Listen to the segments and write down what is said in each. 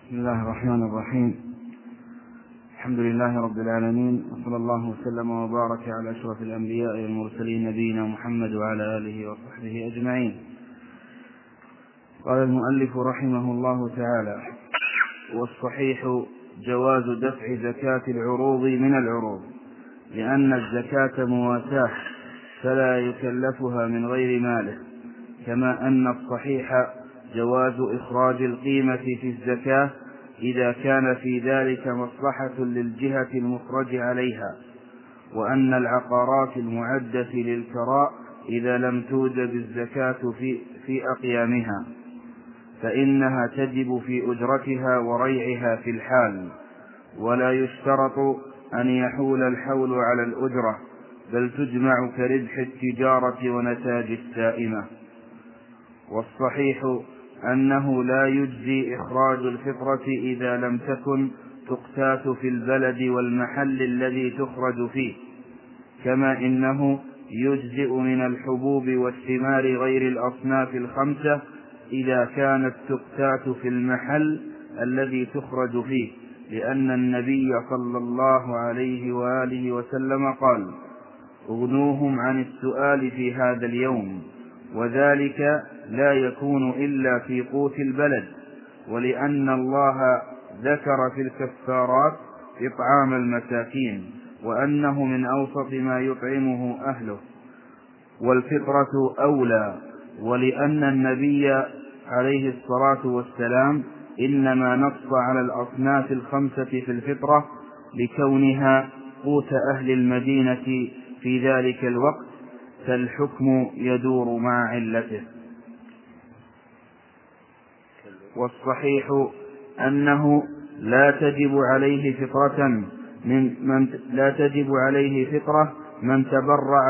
بسم الله الرحمن الرحيم. الحمد لله رب العالمين، وصلى الله وسلم وبارك على أشرف الأنبياء والمرسلين نبينا محمد وعلى آله وصحبه أجمعين. قال المؤلف رحمه الله تعالى: والصحيح جواز دفع زكاة العروض من العروض، لأن الزكاة مواساة فلا يكلفها من غير ماله، كما أن الصحيح جواز إخراج القيمة في الزكاة إذا كان في ذلك مصلحة للجهة المخرج عليها، وأن العقارات المعدة للكراء إذا لم توجب الزكاة في أقيامها فإنها تجب في أجرتها وريعها في الحال، ولا يشترط أن يحول الحول على الأجرة، بل تجمع كربح التجارة ونتاج السائمة. والصحيح أنه لا يجزي إخراج الفطرة إذا لم تكن تقتات في البلد والمحل الذي تخرج فيه، كما إنه يجزئ من الحبوب والثمار غير الأصناف الخمسة إذا كانت تقتات في المحل الذي تخرج فيه، لأن النبي صلى الله عليه وآله وسلم قال: اغنوهم عن السؤال في هذا اليوم، وذلك لا يكون إلا في قوت البلد، ولأن الله ذكر في الكفارات إطعام المساكين، وأنه من أوسط ما يطعمه أهله، والفطرة أولى، ولأن النبي عليه الصلاة والسلام إنما نص على الأصناف الخمسة في الفطرة لكونها قوت أهل المدينة في ذلك الوقت، فالحكم يدور مع علته. والصحيح أنه لا تجب عليه فطرة من تبرع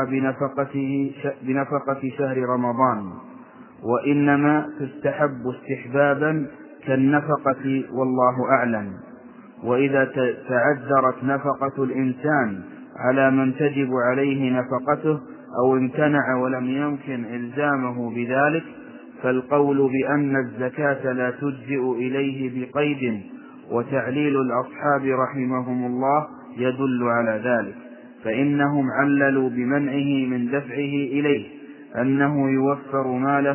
بنفقة شهر رمضان، وإنما تستحب استحبابا كالنفقة، والله أعلم. وإذا تعذرت نفقة الإنسان على من تجب عليه نفقته أو امتنع ولم يمكن إلزامه بذلك، فالقول بأن الزكاة لا تجزئ إليه بقيد وتعليل الأصحاب رحمهم الله يدل على ذلك، فإنهم عللوا بمنعه من دفعه إليه أنه يوفر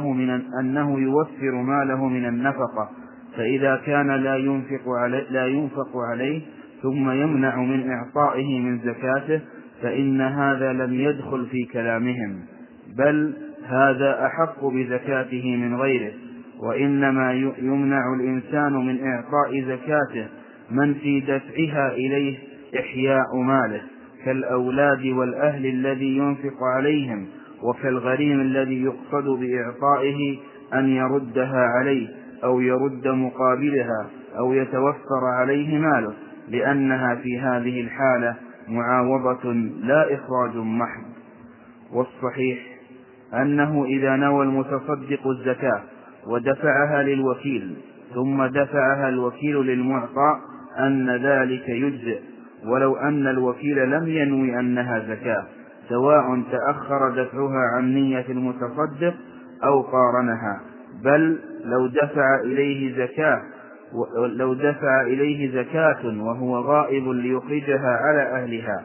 ماله من النفقة، فإذا كان لا ينفق عليه ثم يمنع من إعطائه من زكاته فإن هذا لم يدخل في كلامهم، بل هذا أحق بزكاته من غيره. وإنما يمنع الإنسان من إعطاء زكاته من في دفعها إليه إحياء ماله، كالأولاد والأهل الذي ينفق عليهم، وكالغريم الذي يقصد بإعطائه أن يردها عليه أو يرد مقابلها أو يتوفر عليه ماله، لأنها في هذه الحالة معاوضة لا إخراج محض. والصحيح أنه إذا نوى المتصدق الزكاة ودفعها للوكيل ثم دفعها الوكيل للمعطى أن ذلك يجزئ، ولو أن الوكيل لم ينوي أنها زكاة، سواء تأخر دفعها عن نية المتصدق أو قارنها، بل لو دفع إليه زكاة وهو غائب ليخرجها على أهلها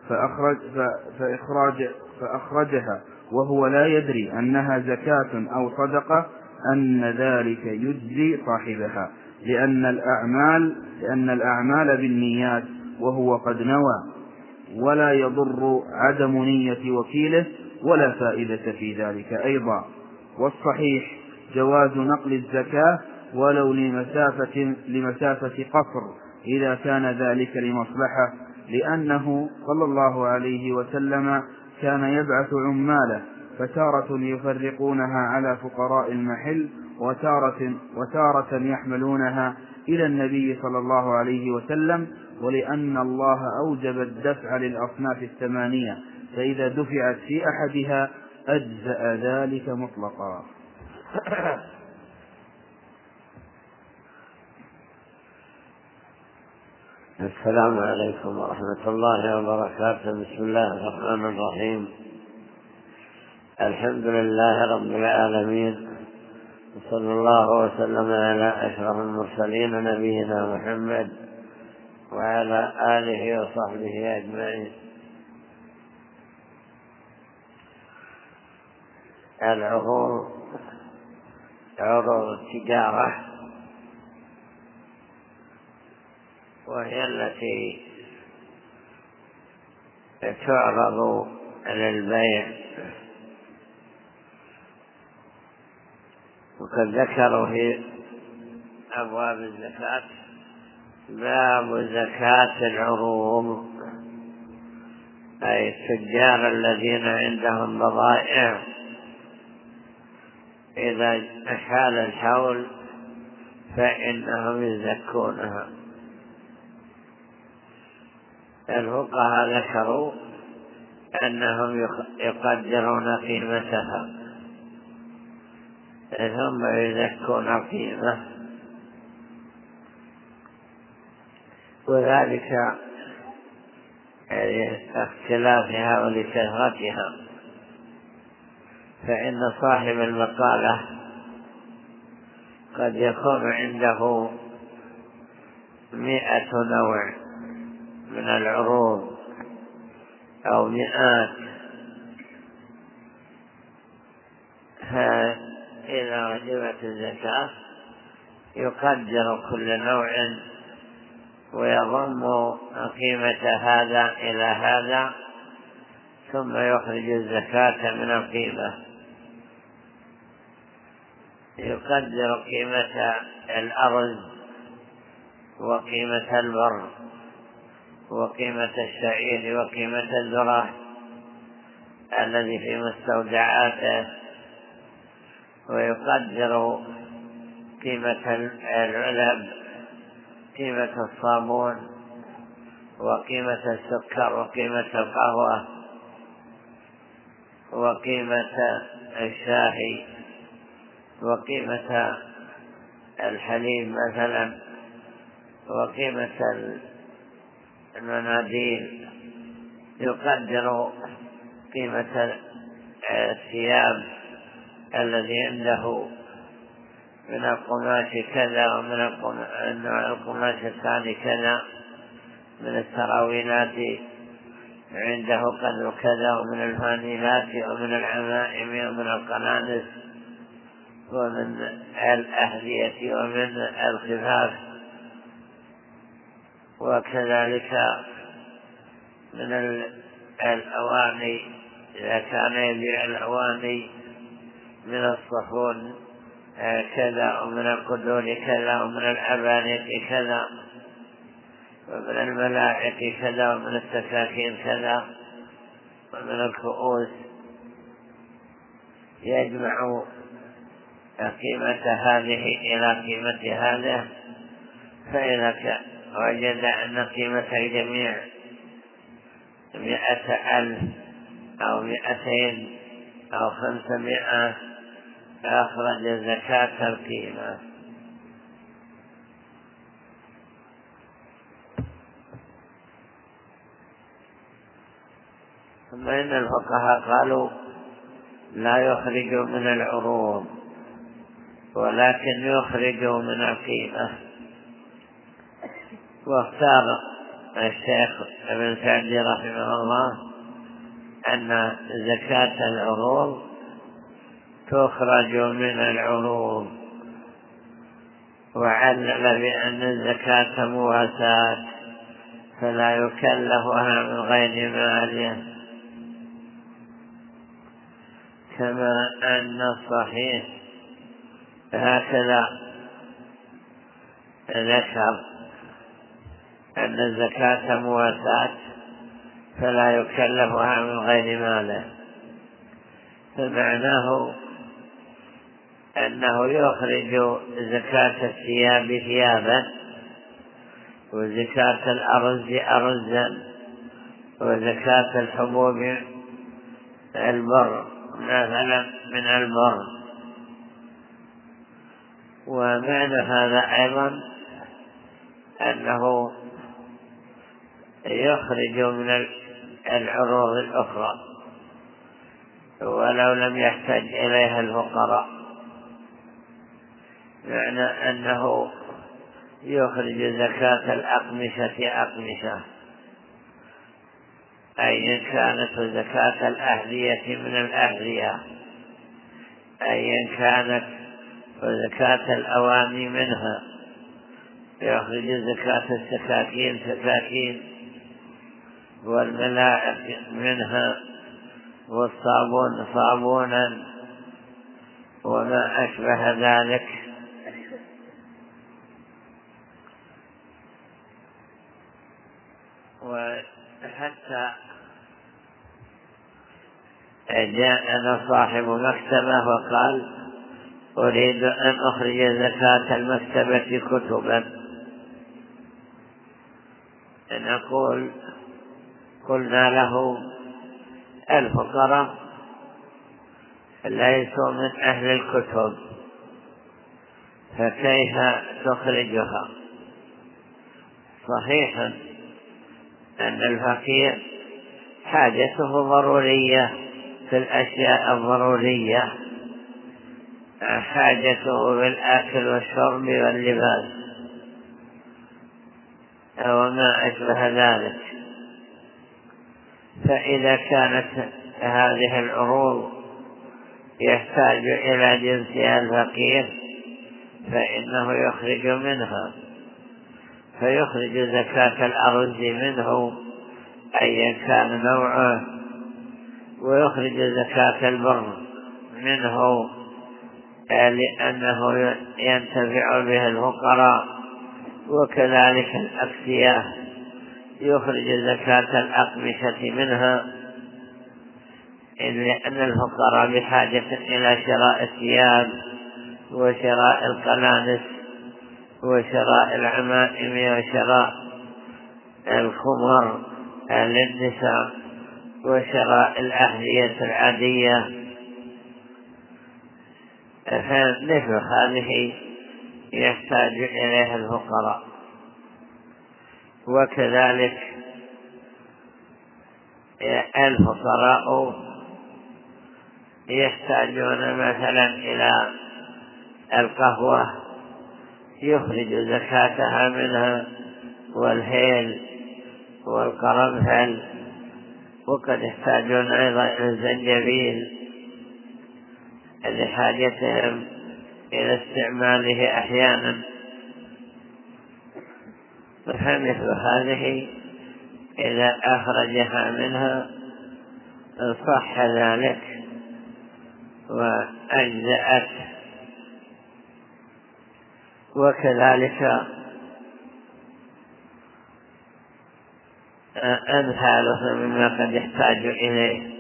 فأخرجها وهو لا يدري أنها زكاة أو صدقة، أن ذلك يجزي صاحبها، لأن الأعمال بالنيات وهو قد نوى، ولا يضر عدم نية وكيله ولا فائدة في ذلك أيضا. والصحيح جواز نقل الزكاة ولو لمسافة قصر إذا كان ذلك لمصلحة، لأنه صلى الله عليه وسلم كان يبعث عماله فتارة يفرقونها على فقراء المحل وتارة يحملونها إلى النبي صلى الله عليه وسلم، ولأن الله أوجب الدفع للأصناف الثمانية، فإذا دفعت في أحدها أجزأ ذلك مطلقا. السلام عليكم ورحمة الله وبركاته. بسم الله الرحمن الرحيم. الحمد لله رب العالمين، صلى الله وسلم على أشرف المرسلين نبينا محمد وعلى آله وصحبه أجمعين. العروض عروض التجارة وهي التي تعرض للبيع، وقد ذكروا في أبواب الزكاة باب زكاة العروض، أي التجار الذين عندهم بضائع إذا حال الحول فإنهم يزكونها. الفقهاء ذكروا أنهم يقدرون قيمتها ثم يزكون القيمة، وذلك لاختلافها ولكثرتها، فإن صاحب المقالة قد يكون عنده 100 نوع من العروض أو 100. فإذا وجبت الزكاة يقدر كل نوع ويضم قيمة هذا إلى هذا، ثم يخرج الزكاة من القيمة. يقدر قيمة الأرز وقيمة البر وقيمة الشعير وقيمة الذرة الذي في مستودعاته، ويقدر قيمة العلب، قيمة الصابون، وقيمة السكر، وقيمة القهوة، وقيمة الشاهي، وقيمة الحليب مثلا، وقيمة المناديل. يقدر قيمة الثياب الذي عنده من القماش كذا، ومن القماش الثاني كذا، من السراويلات عنده قدر كذا، ومن الفانيلات ومن العمائم ومن القنانس ومن الأهدية ومن الخفاف، وكذلك من الأواني إذا كان يبيع الأواني من الصفون كذا، ومن القدور كذا، ومن الأبانيق كذا، ومن الملاعق كذا، ومن السكاكين كذا، ومن الكؤوس. يجمع قيمة هذه إلى قيمة هذا، فإذا وجد أن قيمة الجميع 100,000 أو 200 أو 500 أخرج زكاة القيمة. ثم إن الفقهاء قالوا لا يخرج من العروض ولكن يخرج من القيمة. واختار الشيخ ابن سعدي رحمه الله أن زكاة العروض تخرج من العروض، وعلل بأن الزكاة مواساة فلا يكلفها من غير مال، كما أن الصحيح هكذا ذكر أن الزكاة مواساة فلا يكلفها من غير مال، فمعناه أنه يخرج زكاة الثياب ثيابا، وزكاة الأرز أرزا، وزكاة الحبوب البر مثلا من البر. ومعنى هذا أيضا أنه يخرج من العروض الأخرى ولو لم يحتج إليها الفقراء. معنى أنه يخرج زكاة الأقمشة أقمشة، أي كانت زكاة الأهلية من الأهلية، أي كانت زكاة الأواني منها، يخرج زكاة السكاكين سكاكين، والملائك منها، والصابون صابونا، وما أشبه ذلك. وحتى جاءنا صاحب مكتبة وقال: أريد أن أخرج زكاة المكتبة كتبا. نقول: قلنا له: الفقراء ليسوا من أهل الكتب، فكيف تخرجها؟ صحيح أن الفقير حاجته ضرورية في الأشياء الضرورية، حاجته بالأكل والشرب واللباس وما أشبه ذلك. فإذا كانت هذه العروض يحتاج إلى جنسها الفقير فإنه يخرج منها، فيخرج زكاة الأرز منه أيا كان نوعه، ويخرج زكاة البر منه لأنه ينتفع به الفقراء، وكذلك الأكسية يخرج زكاة الأقمشة منها، لأن الفقراء بحاجة إلى شراء الثياب وشراء القنانس وشراء العمائم وشراء الخمر للنساء وشراء الأحذية العادية. فمثل هذه يحتاج إليها الفقراء. وكذلك الفقراء يحتاجون مثلا إلى القهوة، يخرج زكاتها منها، والهيل والقرنفل، وقد يحتاجون أيضا إلى الزنجبيل لحاجتهم إلى استعماله أحيانا. فمثل هذه إذا أخرجها منها صح ذلك وأجزأت. وكذلك أمثالها مما قد يحتاج إليه.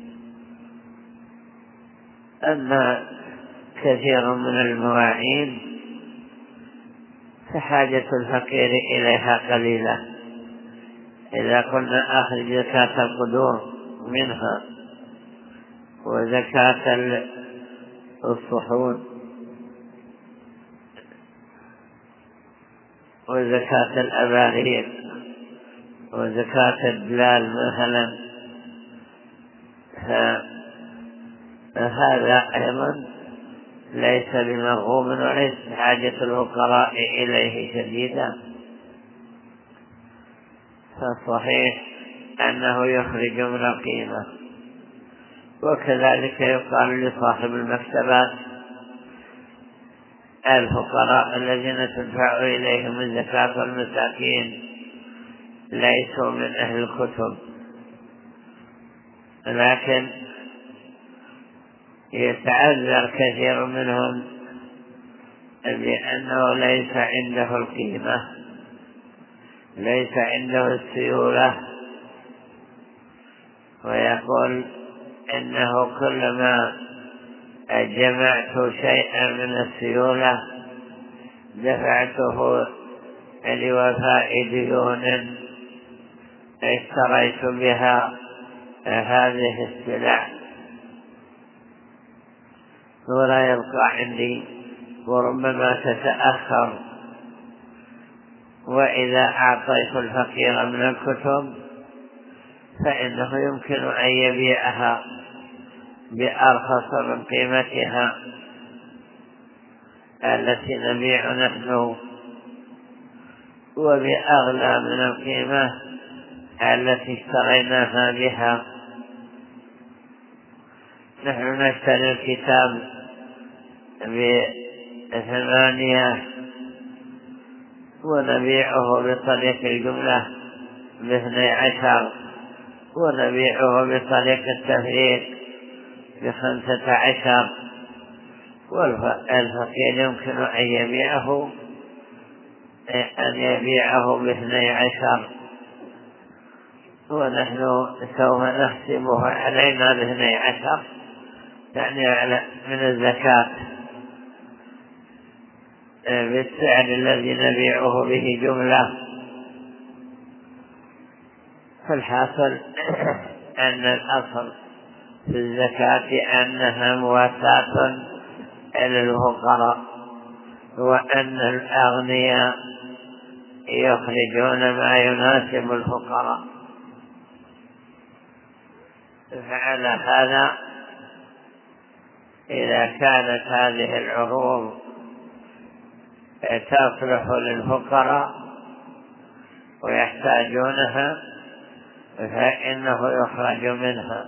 أما كثير من المواعين فحاجة الفقير إليها قليلة. إذا قلنا أخرج زكاة القدور منها وزكاة الصحون وزكاة الأبارير وزكاة الدلال مثلا، فهذا أيضا ليس بمرغوب وليس حاجة الفقراء إليه شديدة. فالصحيح أنه يخرج من القيمة. وكذلك يقال لصاحب المكتبات: الفقراء الذين تدفع إليهم الزكاة والمساكين ليسوا من أهل الكتب، لكن يتعذر كثير منهم بأنه ليس عنده القيمة، ليس عنده السيولة، ويقول إنه كلما جمعت شيئا من السيولة دفعته لوفاء ديون اشتريت بها هذه السلع، ولا يبقى عندي، وربما تتأخر. وإذا أعطيت الفقير من الكتب فإنه يمكن أن يبيعها بأرخص من قيمتها، التي نبيع نحن وبأغلى من القيمة التي اشتريناها بها. نحن نشتري الكتاب ب8 ونبيعه بطريق الجملة ب12 ونبيعه بطريق التفريق ب15. والفقير يمكن أن يبيعه ب12 ونحن سوف نحسبه علينا ب12 يعني من الزكاة بالسعر الذي نبيعه به جملة. فالحاصل أن الأصل في الزكاة أنها مواساة للفقراء، وأن الأغنياء يخرجون ما يناسب الفقراء. فعلى هذا إذا كانت هذه العروض تصلح للفقراء ويحتاجونها فإنه يخرج منها.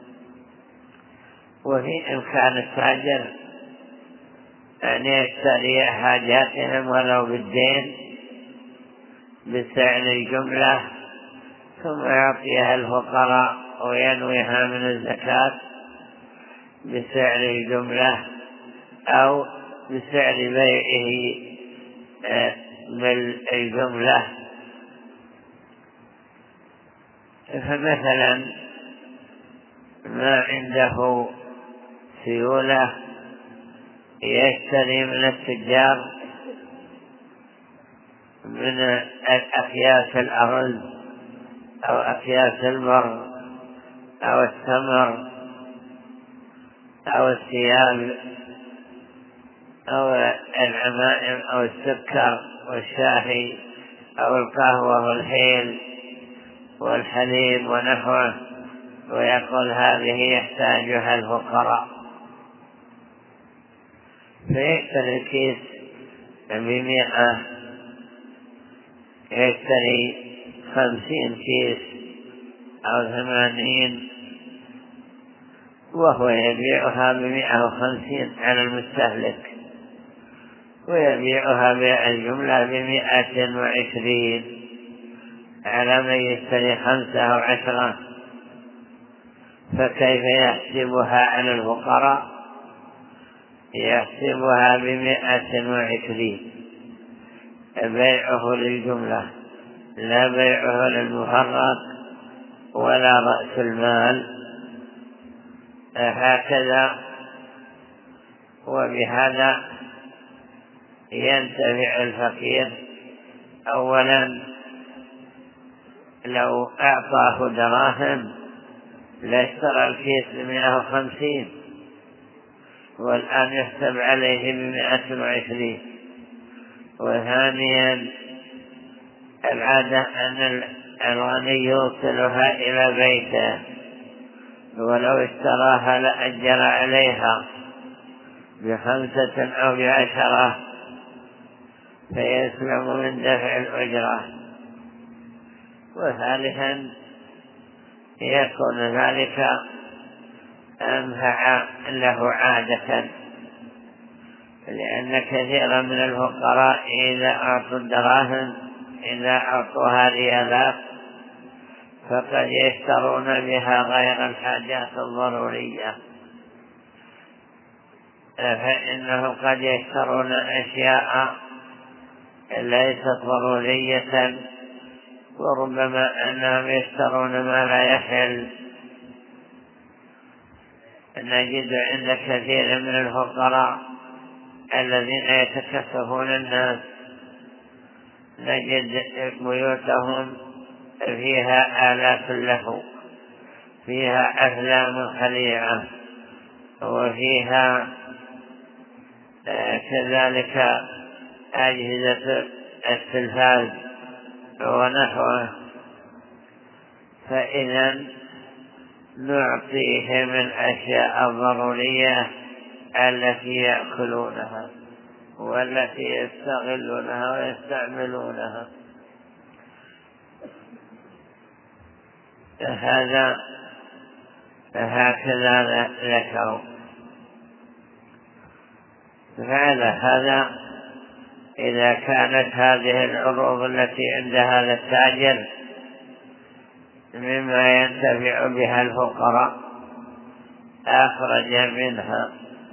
وفي إمكان التاجر أن يشتري حاجاتهم ولو بالدين بسعر الجملة ثم يعطيها الفقراء وينويها من الزكاة بسعر الجملة أو بسعر بيعه بالجملة. فمثلا ما عنده سيولة يشتري من التجار من أكياس الأرز أو أكياس المر أو التمر أو الثياب أو العمائم أو السكر والشاهي أو القهوة والحيل والحليب ونحوه، ويقول هذه يحتاجها الفقراء، فيشتري الكيس ب100، يشتري 50 كيس أو 80 وهو يبيعها ب150 على المستهلك، ويبيعها بالجملة ب120 على من يشتري 5 أو 10. فكيف يحسبها على الفقراء؟ يحسبها ب120 بيعه للجملة لا بيعه للمفرط ولا رأس المال. هكذا، وبهذا ينتفع الفقير. أولا لو أعطاه دراهم لاشترى الكيس ب150 والآن يحسب عليه ب120. وثانيا العادة أن الغني يوصلها إلى بيته، ولو اشتراها لأجر عليها ب5 أو ب10 فيسلم من دفع الأجرة. وثالثا يكون ذلك أنفع له عادة، لأن كثيرا من الفقراء إذا أعطوا الدراهم إذا أعطوها ريالات فقد يشترون بها غير الحاجات الضرورية، فإنه قد يشترون أشياء ليست ضرورية، وربما أنهم يشترون ما لا يحل. نجد عند كثير من الفقراء الذين يتكسفون الناس نجد بيوتهم فيها آلات له، فيها أفلام خليعة، وفيها كذلك أجهزة التلفاز ونحوه. فإذا نعطيه من الأشياء الضرورية التي يأكلونها. والتي يستغلونها ويستعملونها. هكذا ذكروا. فعلى هذا إذا كانت هذه العروض التي عند هذا التاجر مما ينتفع بها الفقراء أخرج منها،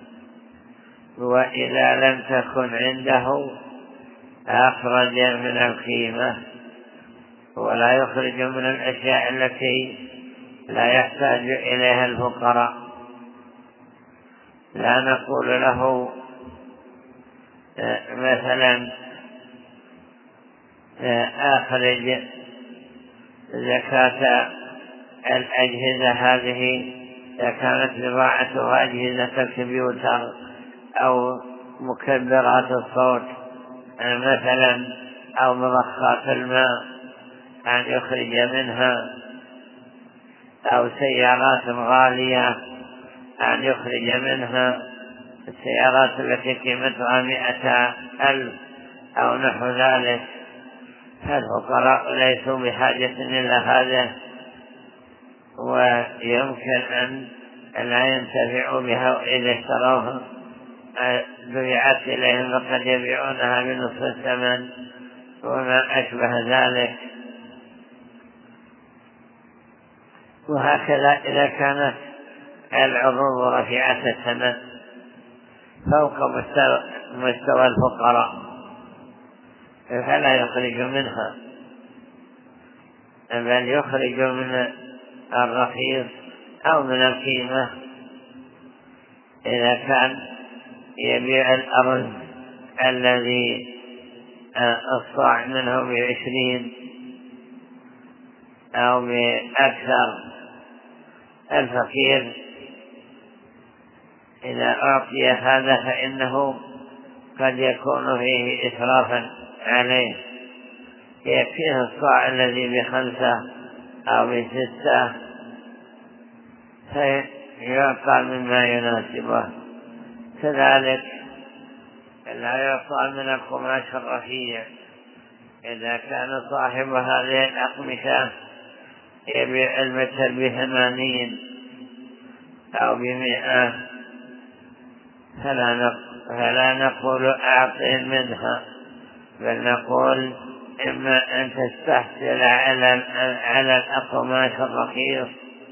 وإذا لم تكن عنده أخرج من القيمة، ولا يخرج من الأشياء التي لا يحتاج إليها الفقراء. لا نقول له مثلا أخرج زكاة الأجهزة هذه إذا كانت بضاعتها أجهزة الكمبيوتر أو مكبرات الصوت مثلا أو مضخات الماء أن يخرج منها، أو سيارات غالية أن يخرج منها، السيارات التي قيمتها 100,000 أو نحو ذلك. فالفقراء ليسوا بحاجة إلى هذا، ويمكن أن لا ينتفعوا بها إذا اشتروها بيعت إليهم فقد يبيعونها بنصف الثمن وما أشبه ذلك. وهكذا إذا كانت العروض رفيعة الثمن فوق مستوى الفقراء فلا يخرج منها، بل يخرج من الرخيص أو من القيمة. إذا كان يبيع الأرز الذي الصاع منه 20 أو بأكثر، الفقير إذا أعطي هذا فإنه قد يكون فيه إسرافا عليه، يكفيه الصاع الذي ب5 أو ب6 فيعطى مما يناسبه. كذلك لا يعطى من القماش الرفيع. إذا كان صاحب هذه الأقمشة يبيع المتر ب80 أو ب100 فلا نقول أعطه منها، بل نقول إما أن تستحصل على الأقماش الرخيص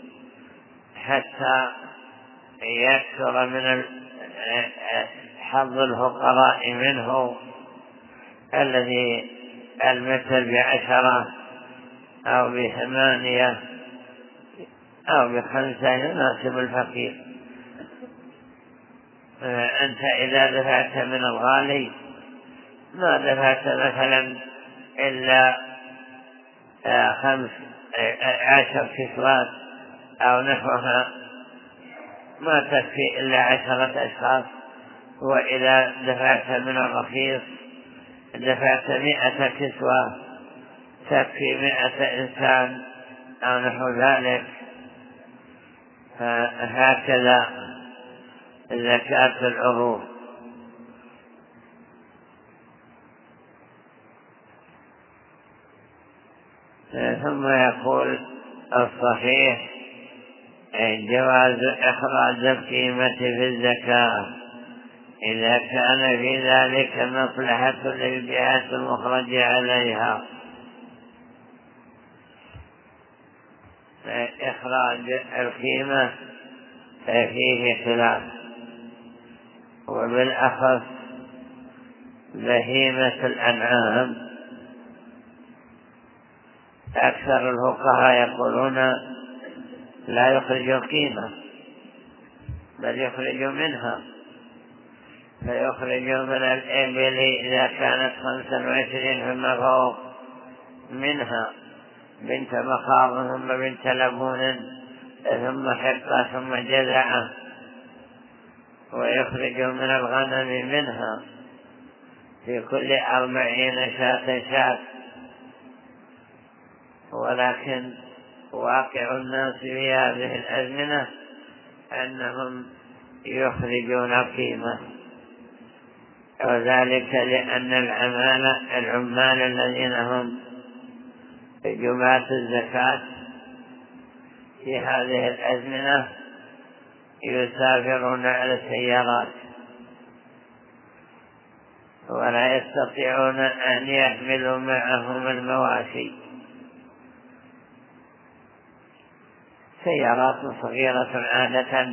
حتى يكثر من حظ الفقراء منه، الذي المثل ب10 أو ب8 أو ب5 يناسب الفقير. أنت إذا دفعت من الغالي ما دفعت مثلا إلا 10 كسوات أو نحوها، ما تكفي إلا 10 أشخاص. وإذا دفعت من الرخيص دفعت 100 كسوة تكفي 100 إنسان أو نحو ذلك. فهكذا زكاة العروض. ثم يقول الصحيح جواز إخراج القيمة في الزكاة إذا كان في ذلك مصلحة للجهة المخرج عليها. إخراج القيمة فيه خلاف، وبالأخص بهيمة الأنعام أكثر الفقهاء يقولون لا يخرج القيمة بل يخرج منها، فيخرج من الإبل إذا كانت 25 فما فوق منها، بنت مخاض ثم بنت لبون ثم حقة ثم جذعة، ويخرج من الغنم منها في كل 40 شاة. ولكن واقع الناس في هذه الأزمنة أنهم يخرجون القيمة، وذلك لأن العمال الذين هم جماة الزكاة في هذه الأزمنة يسافرون على السيارات ولا يستطيعون أن يحملوا معهم المواشي، سيارات صغيرة عادة،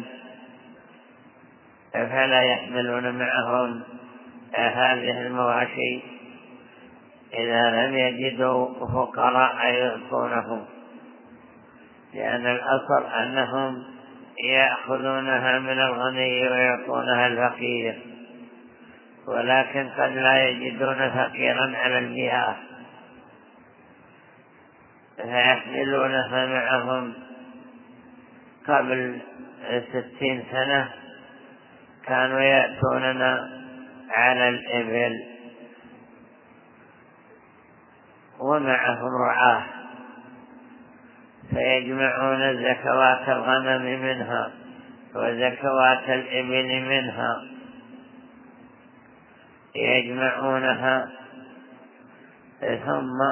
فلا يحملون معهم هذه المواشي إذا لم يجدوا فقراء يعطونهم، لأن الأصل أنهم يأخذونها من الغني ويعطونها الفقير، ولكن قد لا يجدون فقيرا على المياه فيحملونها معهم. قبل 60 سنة كانوا يأتوننا على الإبل ومعهم رعاه فيجمعون زكوات الغنم منها وزكوات الإبل منها، يجمعونها ثم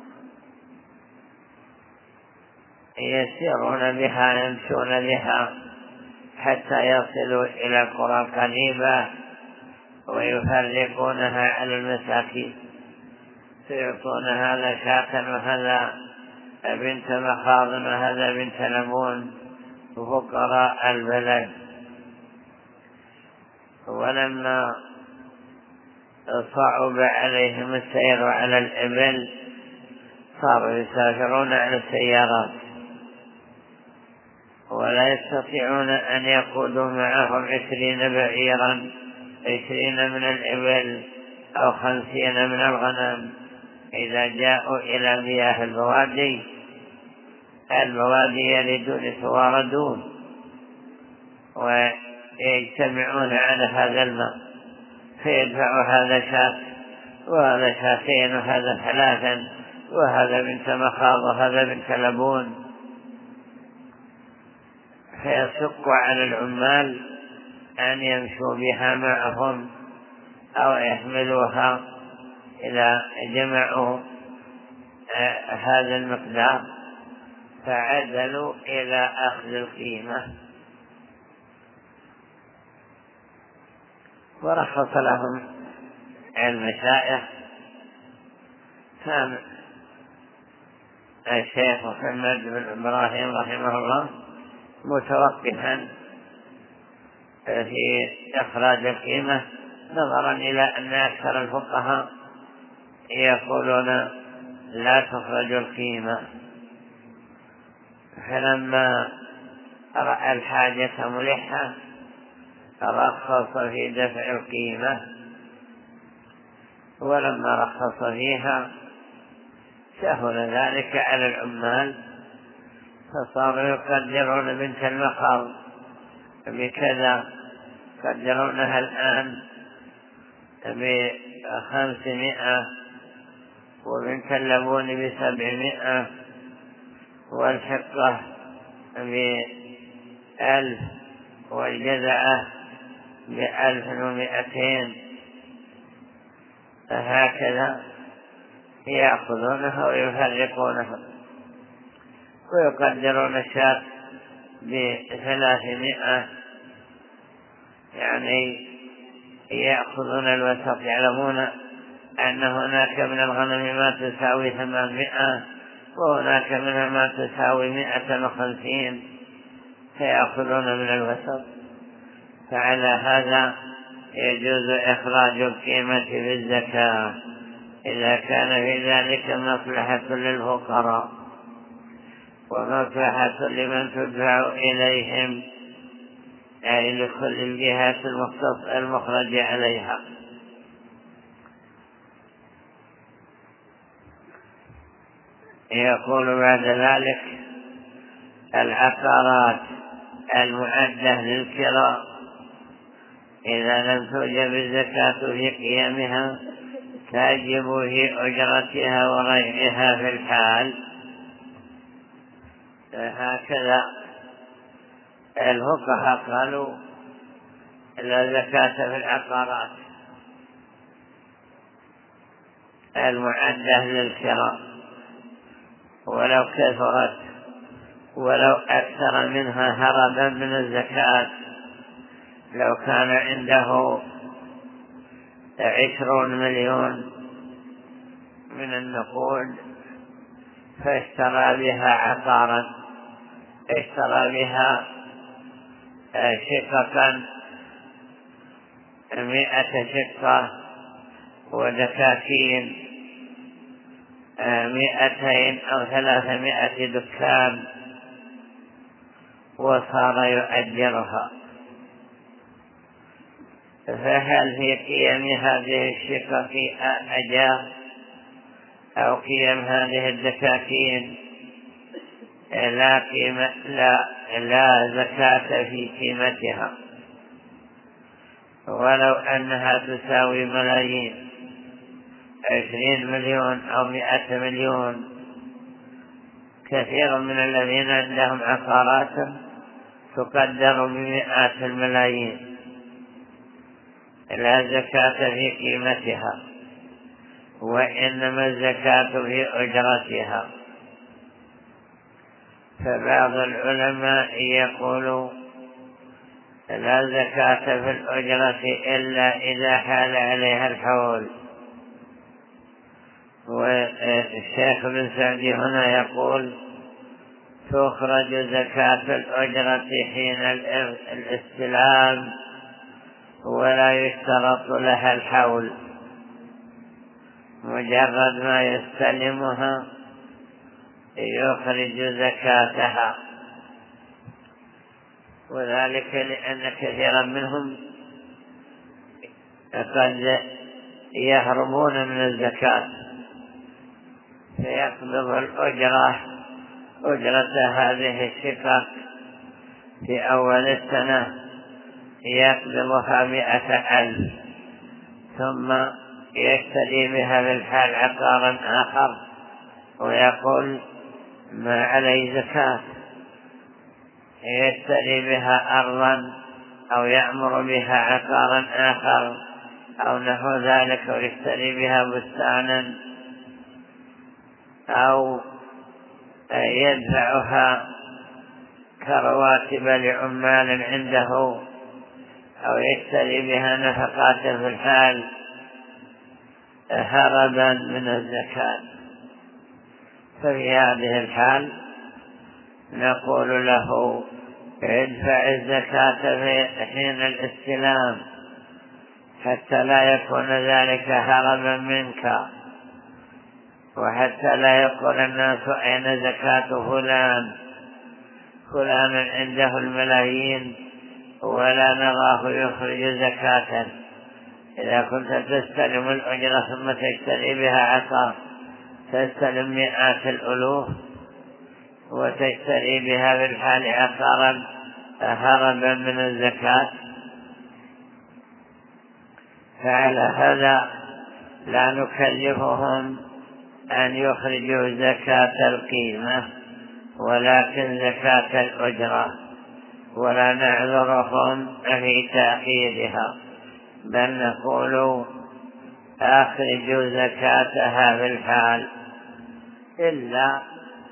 يسيرون بها يمشون بها حتى يصلوا إلى قرى قريبة ويفرقونها على المساكين، فيعطون هذا شاة وهذا بنت مخاض وهذا بنت لبون فقراء البلد. ولما صعب عليهم السير على الإبل صاروا يسافرون على السيارات ولا يستطيعون أن يقودوا معهم 20 بعيرا، 20 من الإبل أو 50 من الغنم. إذا جاءوا إلى مياه البوادي يردون يتواردون ويجتمعون على هذا الماء، فيدفع هذا شاة وهذا شاتين وهذا 3 وهذا بنت مخاض وهذا بنت لبون، فيشق على العمال أن يمشوا بها معهم أو يحملوها إذا جمعوا هذا المقدار فعدلوا إلى أخذ القيمة. ورخص لهم المشايخ، كان الشيخ محمد بن إبراهيم رحمه الله متوقفا في إخراج القيمة نظرا إلى أن أكثر الفقهاء يقولون لا تخرج القيمة، فلما رأى الحاجة ملحة رخص في دفع القيمة، ولما رخص فيها سهل ذلك على العمال فصاروا يقدرون بنت المخاض بكذا، يقدرونها الآن ب500 وبنت اللبون ب700 والحقة ب1000 والجذعة ب1200، فهكذا يأخذونها ويفرقونها ويقدرون الشاة ب300، يعني يأخذون الوسط، يعلمون أن هناك من الغنم ما تساوي 800 وهناك منها ما تساوي 150 فيأخذون من الوسط. فعلى هذا يجوز إخراج القيمة في الزكاة إذا كان في ذلك مصلحة للفقراء ومصلحة لمن تدفع إليهم، أي لكل الجهات المخرج عليها. يقول بعد ذلك: العقارات المعدة للكراء إذا لم توجب الزكاة في قيامها تجب في أجرتها وريعها في الحال. هكذا الفقهاء قالوا لا زكاة في العقارات المعدة للكراء، ولو كثرت ولو أكثر منها هربا من الزكاة. لو كان عنده 20 مليون من النقود فاشترى بها عقارا، اشترى بها شققا 100 شقة ودكاكين 200 أو 300 دكان، وصار يؤجرها، فهل في قيم هذه الشقق أجار أو قيم هذه الدكاكين لا زكاة في قيمتها، ولو أنها تساوي ملايين 20 مليون أو 100 مليون. كثير من الذين عندهم عقارات تقدر بمئات الملايين، لا زكاة في قيمتها، وإنما الزكاة في أجرتها. فبعض العلماء يقول لا زكاة في الأجرة إلا إذا حال عليها الحول. والشيخ بن سعدي هنا يقول تخرج زكاة الأجرة حين الاستلام ولا يشترط لها الحول، مجرد ما يستلمها يخرج زكاتها. وذلك لأن كثيرا منهم قد يهربون من الزكاة، فيقبض أجرة هذه الشقق في أول السنة يقبضها 100,000، ثم يشتري بها بالحال عقارا آخر ويقول ما عليه زكاة، يشتري بها أرضا أو يعمر بها عقارا آخر أو نحو ذلك، ويشتري بها بستانا أو يدفعها كرواتب لعمال عنده أو يشتري بها نفقات في الحال هربا من الزكاة. ففي هذه الحال نقول له ادفع الزكاة في حين الاستلام حتى لا يكون ذلك هربا منك، وحتى لا يقول الناس أين زكاة فلان عنده الملايين ولا نراه يخرج زكاة. إذا كنت تستلم الأجرة ثم تشتري بها عقار، تستلم مئات الألوف وتشتري بها بالحال عقارا هربا من الزكاة، فعلى هذا لا نكلفهم أن يخرجوا زكاة القيمة ولكن زكاة الأجرة، ولا نعذرهم في تأخيرها، بل نقول أخرجوا زكاتها في الحال، إلا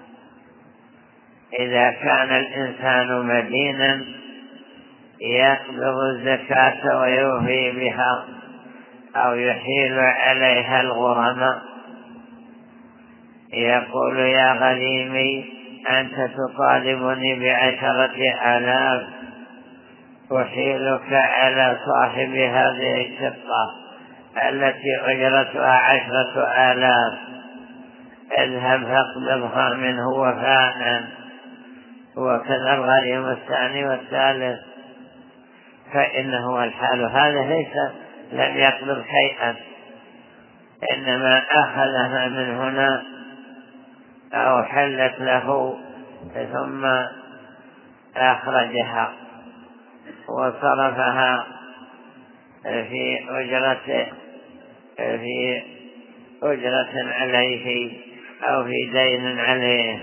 إذا كان الإنسان مدينا يقبض الزكاة ويوفي بها أو يحيل عليها الغرماء، يقول يا غريمي أنت تطالبني ب10,000 أحيلك على صاحب هذه الشقة التي أجرتها 10,000، اذهب فاقبضها منه وفاء. وكذا الغريم الثاني والثالث، فإنه الحال هذا ليس لم يقبض شيئا، إنما أخذها من هنا أو حلت له ثم أخرجها وصرفها في أجرة عليه أو في دين عليه.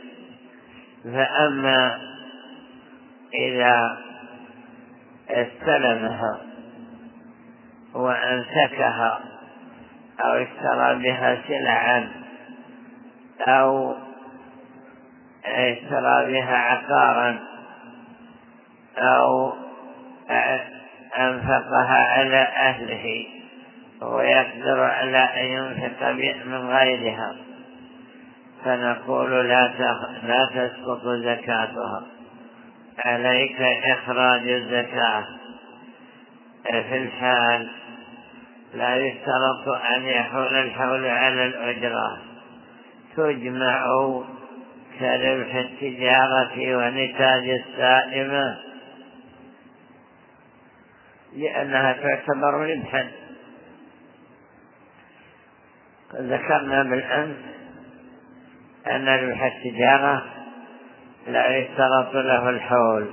فأما إذا استلمها وأمسكها أو اشترى بها سلعا أو اشترى بها عقارا أو أنفقها على أهله ويقدر على أن ينفق من غيرها، فنقول لا تسقط زكاتها، عليك إخراج الزكاة. في الحال لا يشترط أن يحول الحول على الأجرة، تجمع كربح التجارة ونتاج السائمة لأنها تعتبر ربحا. ذكرنا بالأمس أن ربح التجارة لا يشترط له الحول.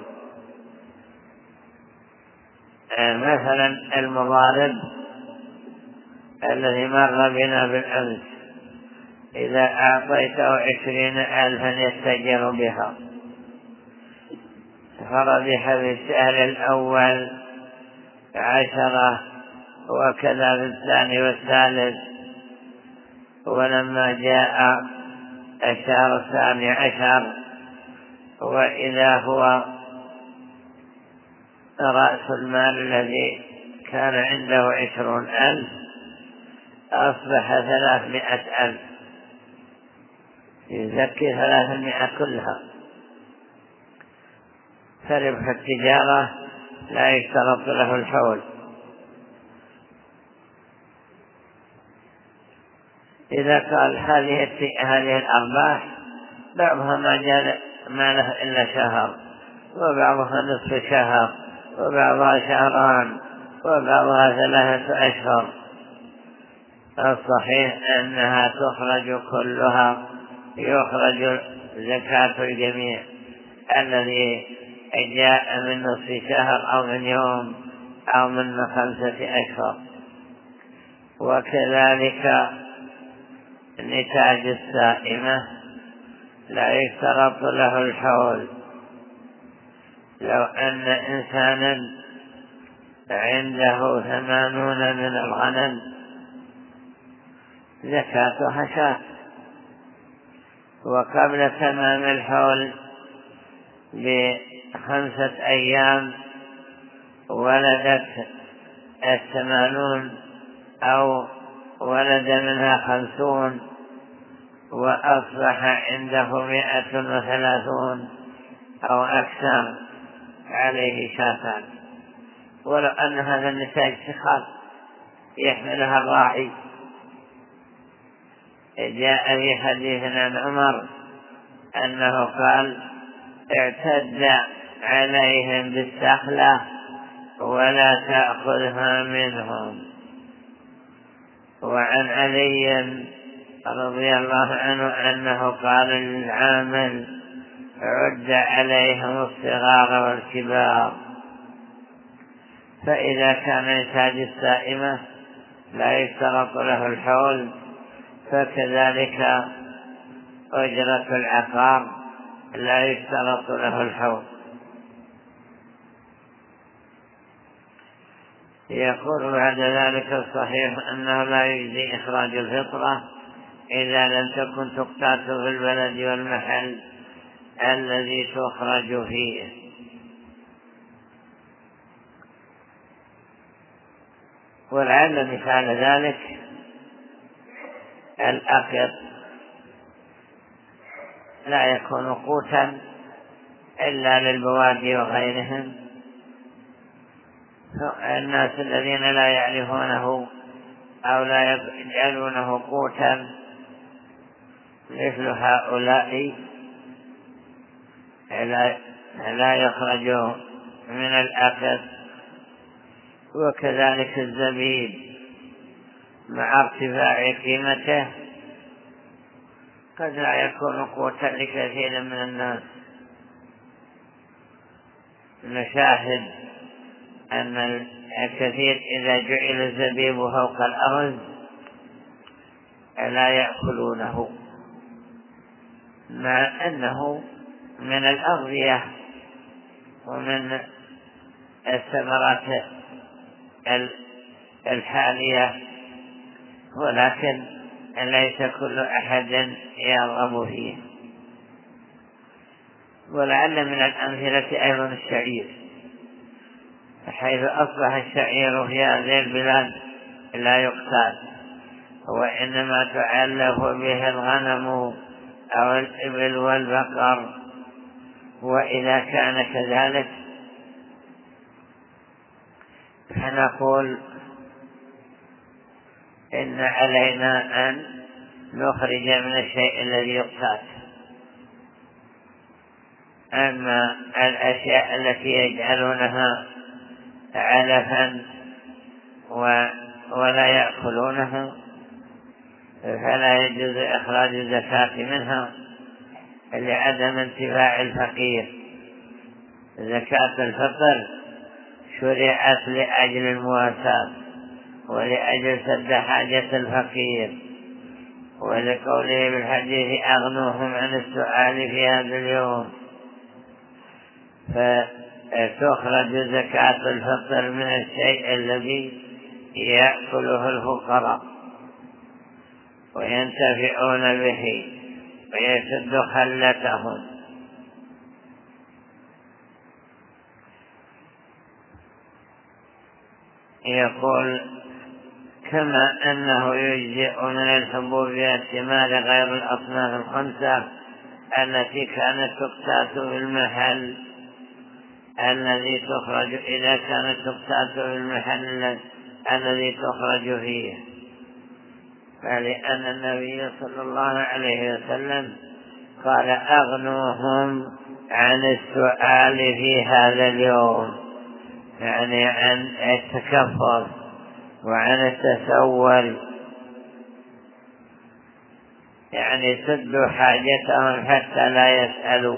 مثلا المضارب الذي مر بنا بالأمس، إذا أعطيته 20,000 يتجر بها فربح في الشهر الأول 10 وكذا في الثاني والثالث، ولما جاء الشهر 12 وإذا هو رأس المال الذي كان عنده 20,000 أصبح 300,000، يزكي 300 كلها. فربح التجارة لا يشترط له الحول. إذا قال هذه الأرباح بعضها ما له إلا شهر، وبعضها نصف شهر، وبعضها شهران، وبعضها 3 أشهر، الصحيح أنها تخرج كلها، يخرج زكاة الجميع الذي جاء من نصف شهر أو من يوم أو من 5 أشهر. وكذلك نتاج السائمة لا يشترط له الحول. لو أن إنسانا عنده 80 من الغنم زكاتها شاة، وقبل تمام الحول ب5 أيام ولدت 80 أو ولد منها 50 وأصبح عنده 130 أو أكثر، عليه شاتان. ولو أن هذا النتاج سخاف يحملها الراعي. جاء في حديث عن عمر أنه قال: اعتد عليهم بالسخلة ولا تأخذها منهم. وعن علي رضي الله عنه أنه قال للعامل: عد عليهم الصغار والكبار. فإذا كان نتاج السائمة لا يشترط له الحول، فكذلك أجرة العقار لا يشترط له الحول. يقول بعد ذلك: الصحيح أنه لا يجزي إخراج الفطرة إذا لم تكن تقتات في البلد والمحل الذي تخرج فيه. ولعل مثال ذلك الأقط لا يكون قوتا إلا للبوادي وغيرهم. الناس الذين لا يعرفونه أو لا يجعلونه قوتا مثل هؤلاء لا يخرج من الأقط. وكذلك الزبيب مع ارتفاع قيمته قد لا يكون قوتا لكثير من الناس. نشاهد أن الكثير إذا جعل الزبيب فوق الأرز لا يأكلونه، مع أنه من الأغذية ومن الثمرات الحالية ولكن ليس كل أحد يرغب فيه. ولعل من الأمثلة أيضا الشعير، حيث أصبح الشعير في هذه البلاد لا يقتات، وإنما تعلف به الغنم أو الإبل والبقر. وإذا كان كذلك فنقول إن علينا أن نخرج من الشيء الذي يقتات. أما الأشياء التي يجعلونها علفا ولا يأكلونها فلا يجوز إخراج الزكاة منها لعدم انتفاع الفقير. زكاة الفطر شرعت لأجل المواساة ولأجل سد حاجة الفقير، ولقوله بالحديث أغنوهم عن السؤال في هذا اليوم. فتخرج زكاة الفطر من الشيء الذي يأكله الفقراء وينتفعون به ويسد خلتهم. يقول كما أنه يجزئ من الحبوب والثمار غير الأصناف الخمسة التي كانت تقتات بالمحل الذي تخرج، إذا كانت تقتات بالمحل الذي تخرج فيه، فلأن النبي صلى الله عليه وسلم قال أغنوهم عن السؤال في هذا اليوم، يعني عن التكفر وعن التسول، يعني سدوا حاجتهم حتى لا يسألوا،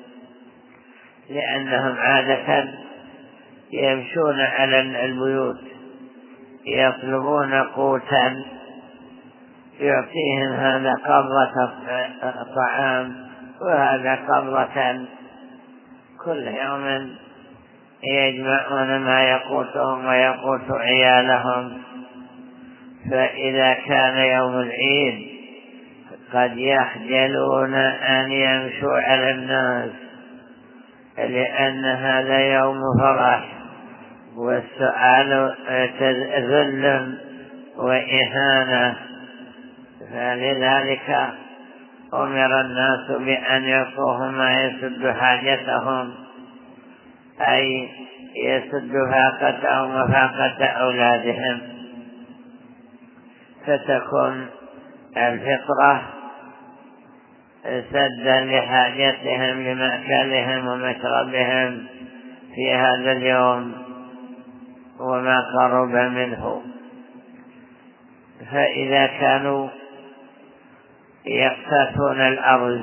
لأنهم عادة يمشون على البيوت يطلبون قوتا يعطيهم هذا قبضة طعام وهذا قبضة، كل يوم يجمعون ما يقوتهم ويقوت عيالهم. فإذا كان يوم العيد قد يخجلون أن يمشوا على الناس، لأن هذا يوم فرح، والسؤال ذل وإهانة. فلذلك أمر الناس بأن يعطوه ما يسد حاجتهم، أي يسد فاقتهم وفاقة أولادهم، فتكون الفطرة سدا لحاجتهم لمأكلهم ومشربهم في هذا اليوم وما قرب منه. فإذا كانوا يقتاتون الأرز،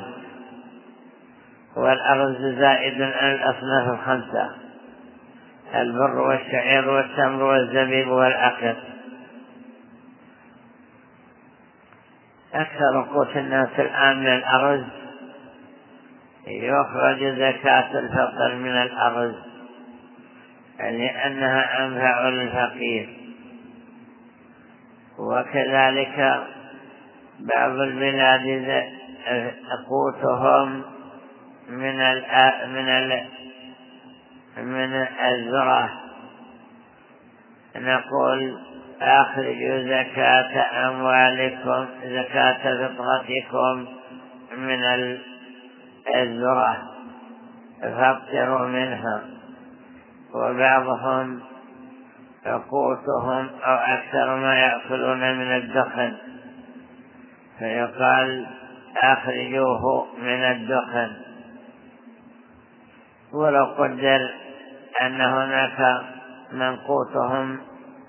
والأرز زائد عن الأصناف الخمسة: البر والشعير والتمر والزبيب والعقد. أكثر قوت الناس الآن من الأرز، يخرج زكاة الفطر من الأرز لأنها أنفع للفقير. وكذلك بعض البلاد قوتهم من الذرة، نقول أخرجوا زكاة أموالكم، زكاة فطرتكم من الذرة فاقتروا منها. وبعضهم قوتهم أو أكثر ما يأكلون من الدخن، فيقال أخرجوه من الدخن. ولو قدر أن هناك من قوتهم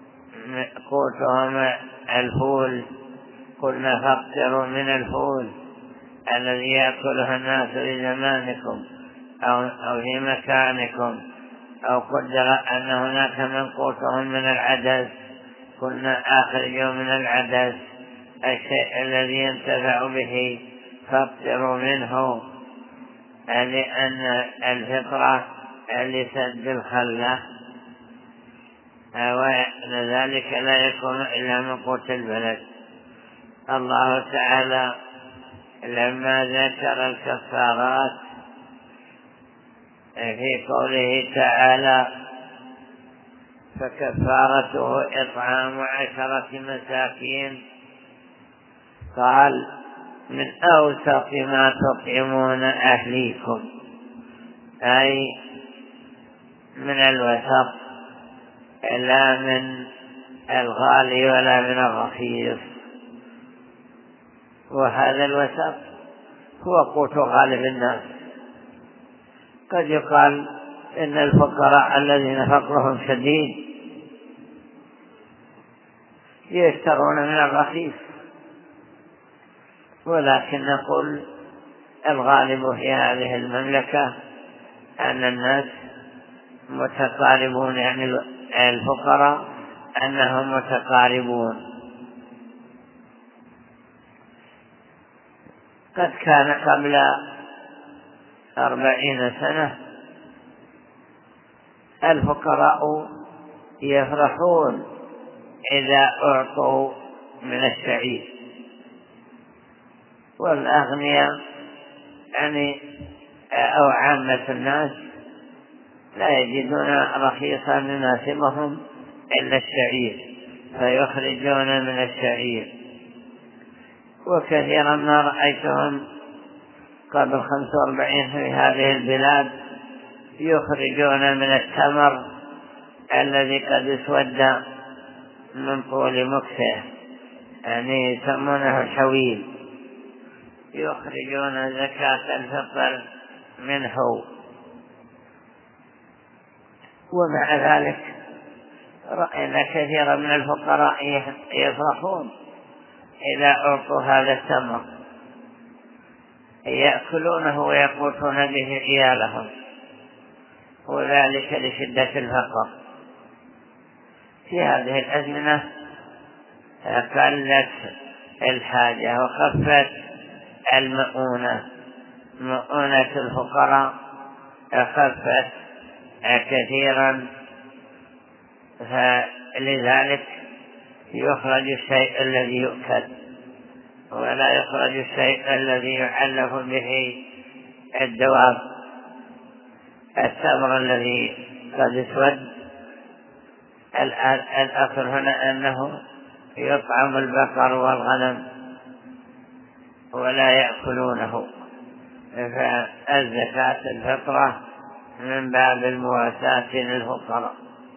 الفول، قلنا فاقتروا من الفول الذي يأكله الناس في زمانكم أو في مكانكم. أو قدر أن هناك من قوتهم من العدس، قلنا أخرجوا من العدس الشيء الذي ينتفع به فاقتروا منه، لأن الفطرة لسد الخلة، وذلك لا يكون إلا من قوت البلد. الله تعالى لما ذكر الكفارات في قوله تعالى فكفارته إطعام 10 مساكين قال من أوسط ما تطعمون أهليكم، أي من الوسط، لا من الغالي ولا من الرخيص. وهذا الوسط هو قوت غالب الناس. قد يقال إن الفقراء الذين فقرهم شديد يشترون من الرخيص، ولكن نقول الغالب في هذه المملكة أن الناس متقاربون، يعني الفقراء أنهم متقاربون. قد كان قبل 40 سنة الفقراء يفرحون إذا أعطوا من الشعير، والأغنياء يعني أو عامة الناس لا يجدون رخيصا يناسبهم إلا الشعير فيخرجون من الشعير. وكثيرا ما رأيتهم قبل 45 في هذه البلاد يخرجون من التمر الذي قد اسود من طول مكثه، يعني يسمونه الحويل، يخرجون زكاة الفطر منه. ومع ذلك رأينا كثيرا من الفقراء يفرحون إذا أعطوا هذا التمر، يأكلونه ويقوتون به عيالهم، وذلك لشدة الفقر. في هذه الأزمنة قلت الحاجة وخفت المؤونة، مؤونة الفقراء خفت كثيرا، فلذلك يخرج الشيء الذي يؤكل ولا يخرج الشيء الذي يعلف به الدواب. التمر الذي قد اسود الأصل هنا أنه يطعم البقر والغنم ولا يأكلونه، فالزكاة الفطرة من باب المواساة للفقراء.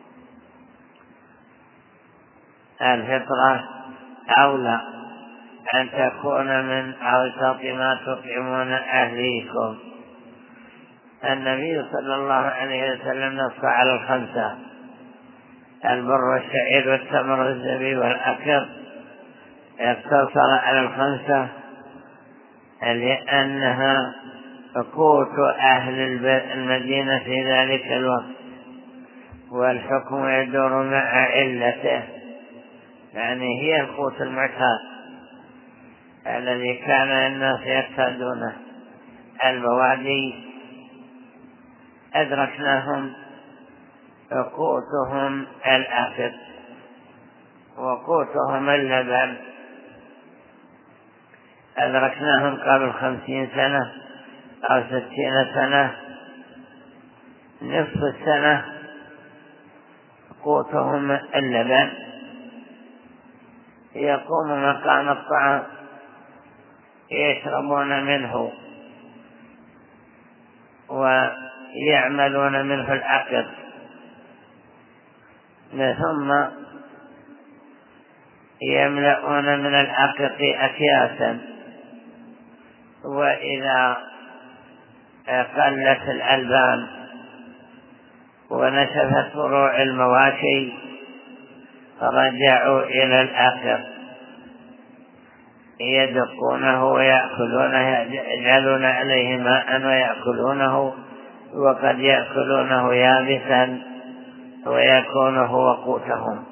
الفطرة أولى أن تكون من أوسط ما تطعمون أهليكم. النبي صلى الله عليه وسلم نص على 5: البر والشعير والتمر والزبيب والأكل. اقتصر على 5 لأنها قوت أهل المدينة في ذلك الوقت، والحكم يدور مع علته، يعني هي القوت المعتاد الذي كان الناس يقتادونه. البوادي أدركناهم قوتهم الأكل وقوتهم اللبن، أدركناهم قبل 50 سنة أو 60 سنة، نصف السنة قوتهم اللبن، يقوم مقام الطعام، يشربون منه ويعملون منه العقد، ثم يملؤون من العقد أكياسا. وإذا قلت الألبان ونشفت فروع المواشي رجعوا إلى العقد، يدقونه ويأكلونه، يجعلون عليه ماء ويأكلونه، وقد يأكلونه يابسا ويكون هو قوتهم.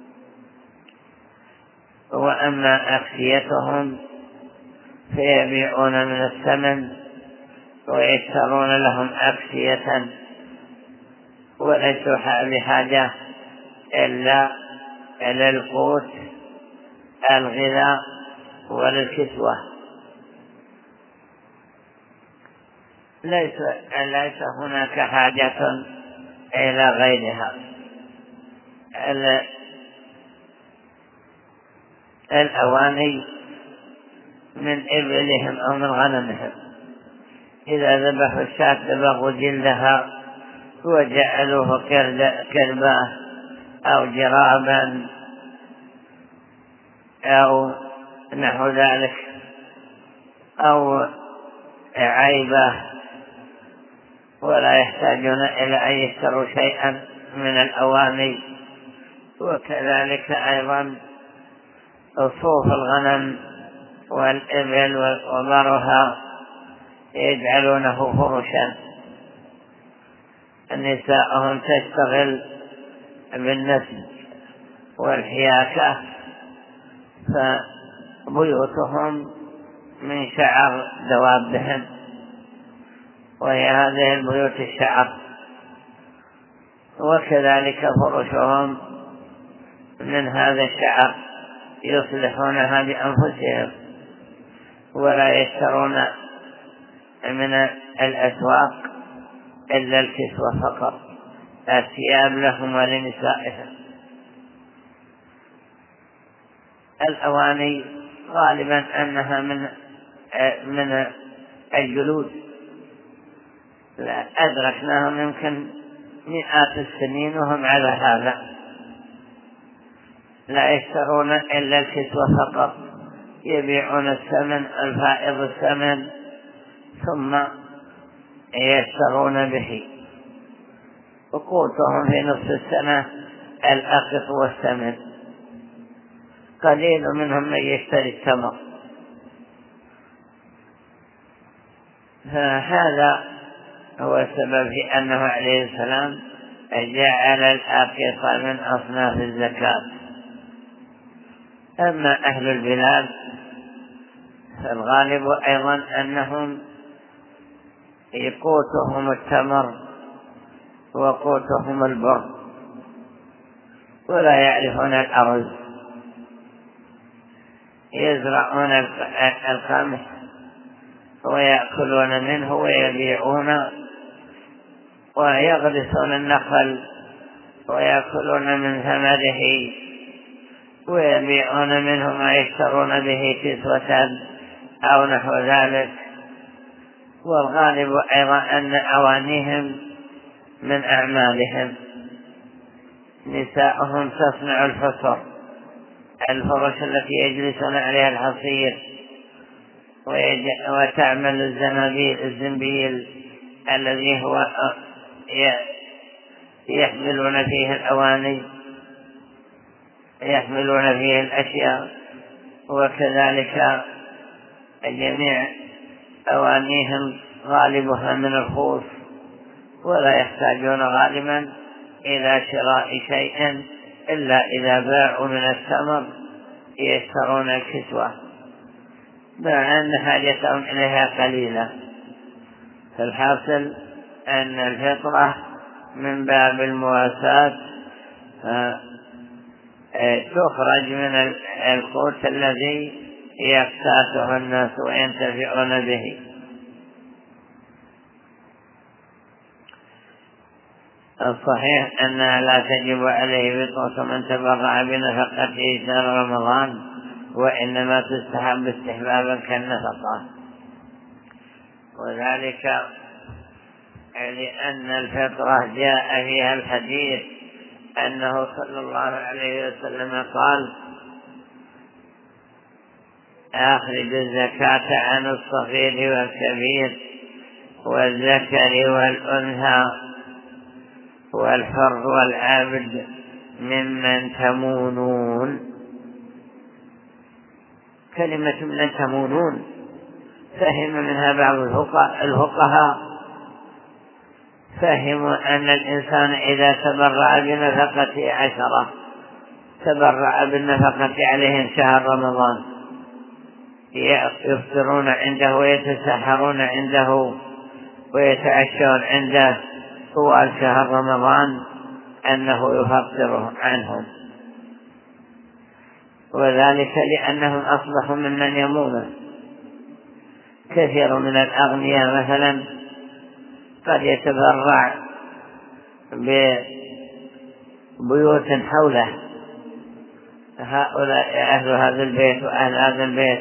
وأما أكسيتهم فيبيعون من الثمن ويشترون لهم أكسية، وليسوا بحاجة إلا إلى القوت الغذاء وللكسوة، ليس هناك حاجة إلى غيرها. الأواني من إبلهم أو من غنمهم، إذا ذبحوا الشاة دبغوا جلدها وجعلوه كربة أو جرابا أو نحو ذلك أو عيبة، ولا يحتاجون إلى أن يشتروا شيئا من الأواني. وكذلك أيضا صوف الغنم والإبل وضرها يجعلونه فرشا. نساءهم تشتغل بالنسج والحياكة، فبيوتهم من شعر دوابهم، وهي هذه البيوت الشعر. وكذلك فرشهم من هذا الشعر يصلحونها بأنفسهم، ولا يشترون من الأسواق إلا الكسوة فقط، الثياب لهم ولنسائهم. الأواني غالبا أنها من الجلود، أدركناهم يمكن مئات السنين وهم على هذا، لا يشترون إلا الكسوة فقط، يبيعون الثمن الفائض الثمن ثم يشترون به. وقوتهم في نصف السنة الأقط والثمن، قليل منهم من يشتري التمر. فهذا هو السبب في أنه عليه السلام جعل الأقط من أصناف الزكاة. أما أهل البلاد فالغالب أيضا أنهم قوتهم التمر وقوتهم البر، ولا يعرفون الأرز. يزرعون القمح ويأكلون منه ويبيعون، ويغرسون النخل ويأكلون من ثمره ويبيعون منه ما يشترون به كسوة أو نحو ذلك. والغالب أيضا أن أوانيهم من أعمالهم. نساءهم تصنع الفرش التي يجلسون عليها الحصير، وتعمل الزنبيل الذي هو يحملون فيه الأواني، يحملون فيه الأشياء. وكذلك جميع أوانيهم غالبها من الخوص، ولا يحتاجون غالبا إلى شراء شيء إلا إذا باعوا من الثمر يشترون الكسوة، مع أن حاجتهم إليها قليلة. فالحاصل أن الفطرة من باب المواساة تخرج من القوت الذي يقتاته الناس وينتفعون به. الصحيح أنها لا تجب عليه فطرة من تبرع بنفقته شهر رمضان، وإنما تستحب استحبابا كالنفقة، وذلك لأن الفطرة جاء فيها الحديث أنه صلى الله عليه وسلم قال: أخرج الزكاة عن الصغير والكبير والذكر والأنثى والحر والعبد ممن تمونون. كلمة من تمونون فهم منها بعض الفقهاء، فهموا أن الإنسان إذا تبرع بنفقة 10 تبرع بالنفقة عليهم شهر رمضان، يفطرون عنده ويتسحرون عنده ويتعشون عنده طوال شهر رمضان، أنه يفطر عنهم. وذلك لأنهم أصبحوا ممن يمون. كثير من الأغنياء مثلا قد يتبرع ببيوت حوله، هؤلاء أهل هذا البيت وأهل هذا البيت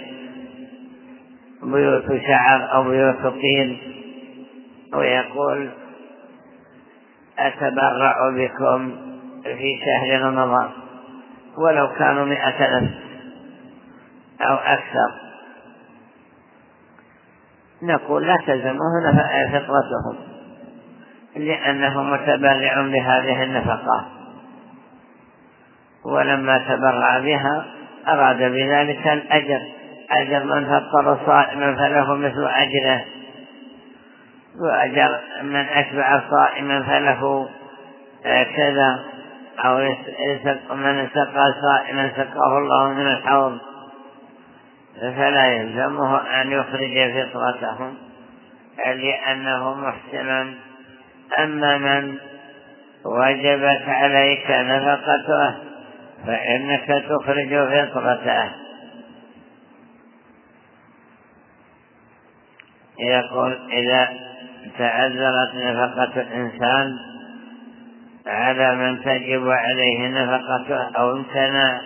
بيوت شعر أو بيوت طين، ويقول أتبرع بكم في شهر رمضان ولو كانوا 100 نفس أو أكثر. نقول لا تلزموه فطرتهم، لأنه متبرع بهذه النفقات، ولما تبرع بها أراد بذلك الأجر، أجر من فطر صائما فله مثل أجره، وأجر من أشبع صائما فله كذا، أو من سقى صائما سقاه الله من الحوض، فلا يلزمه أن يخرج فطرتهم لأنه محسن. أما من وجبت عليك نفقته فإنك تخرج فطرته. يقول إذا تعذرت نفقة الإنسان على من تجب عليه نفقته أو امتنع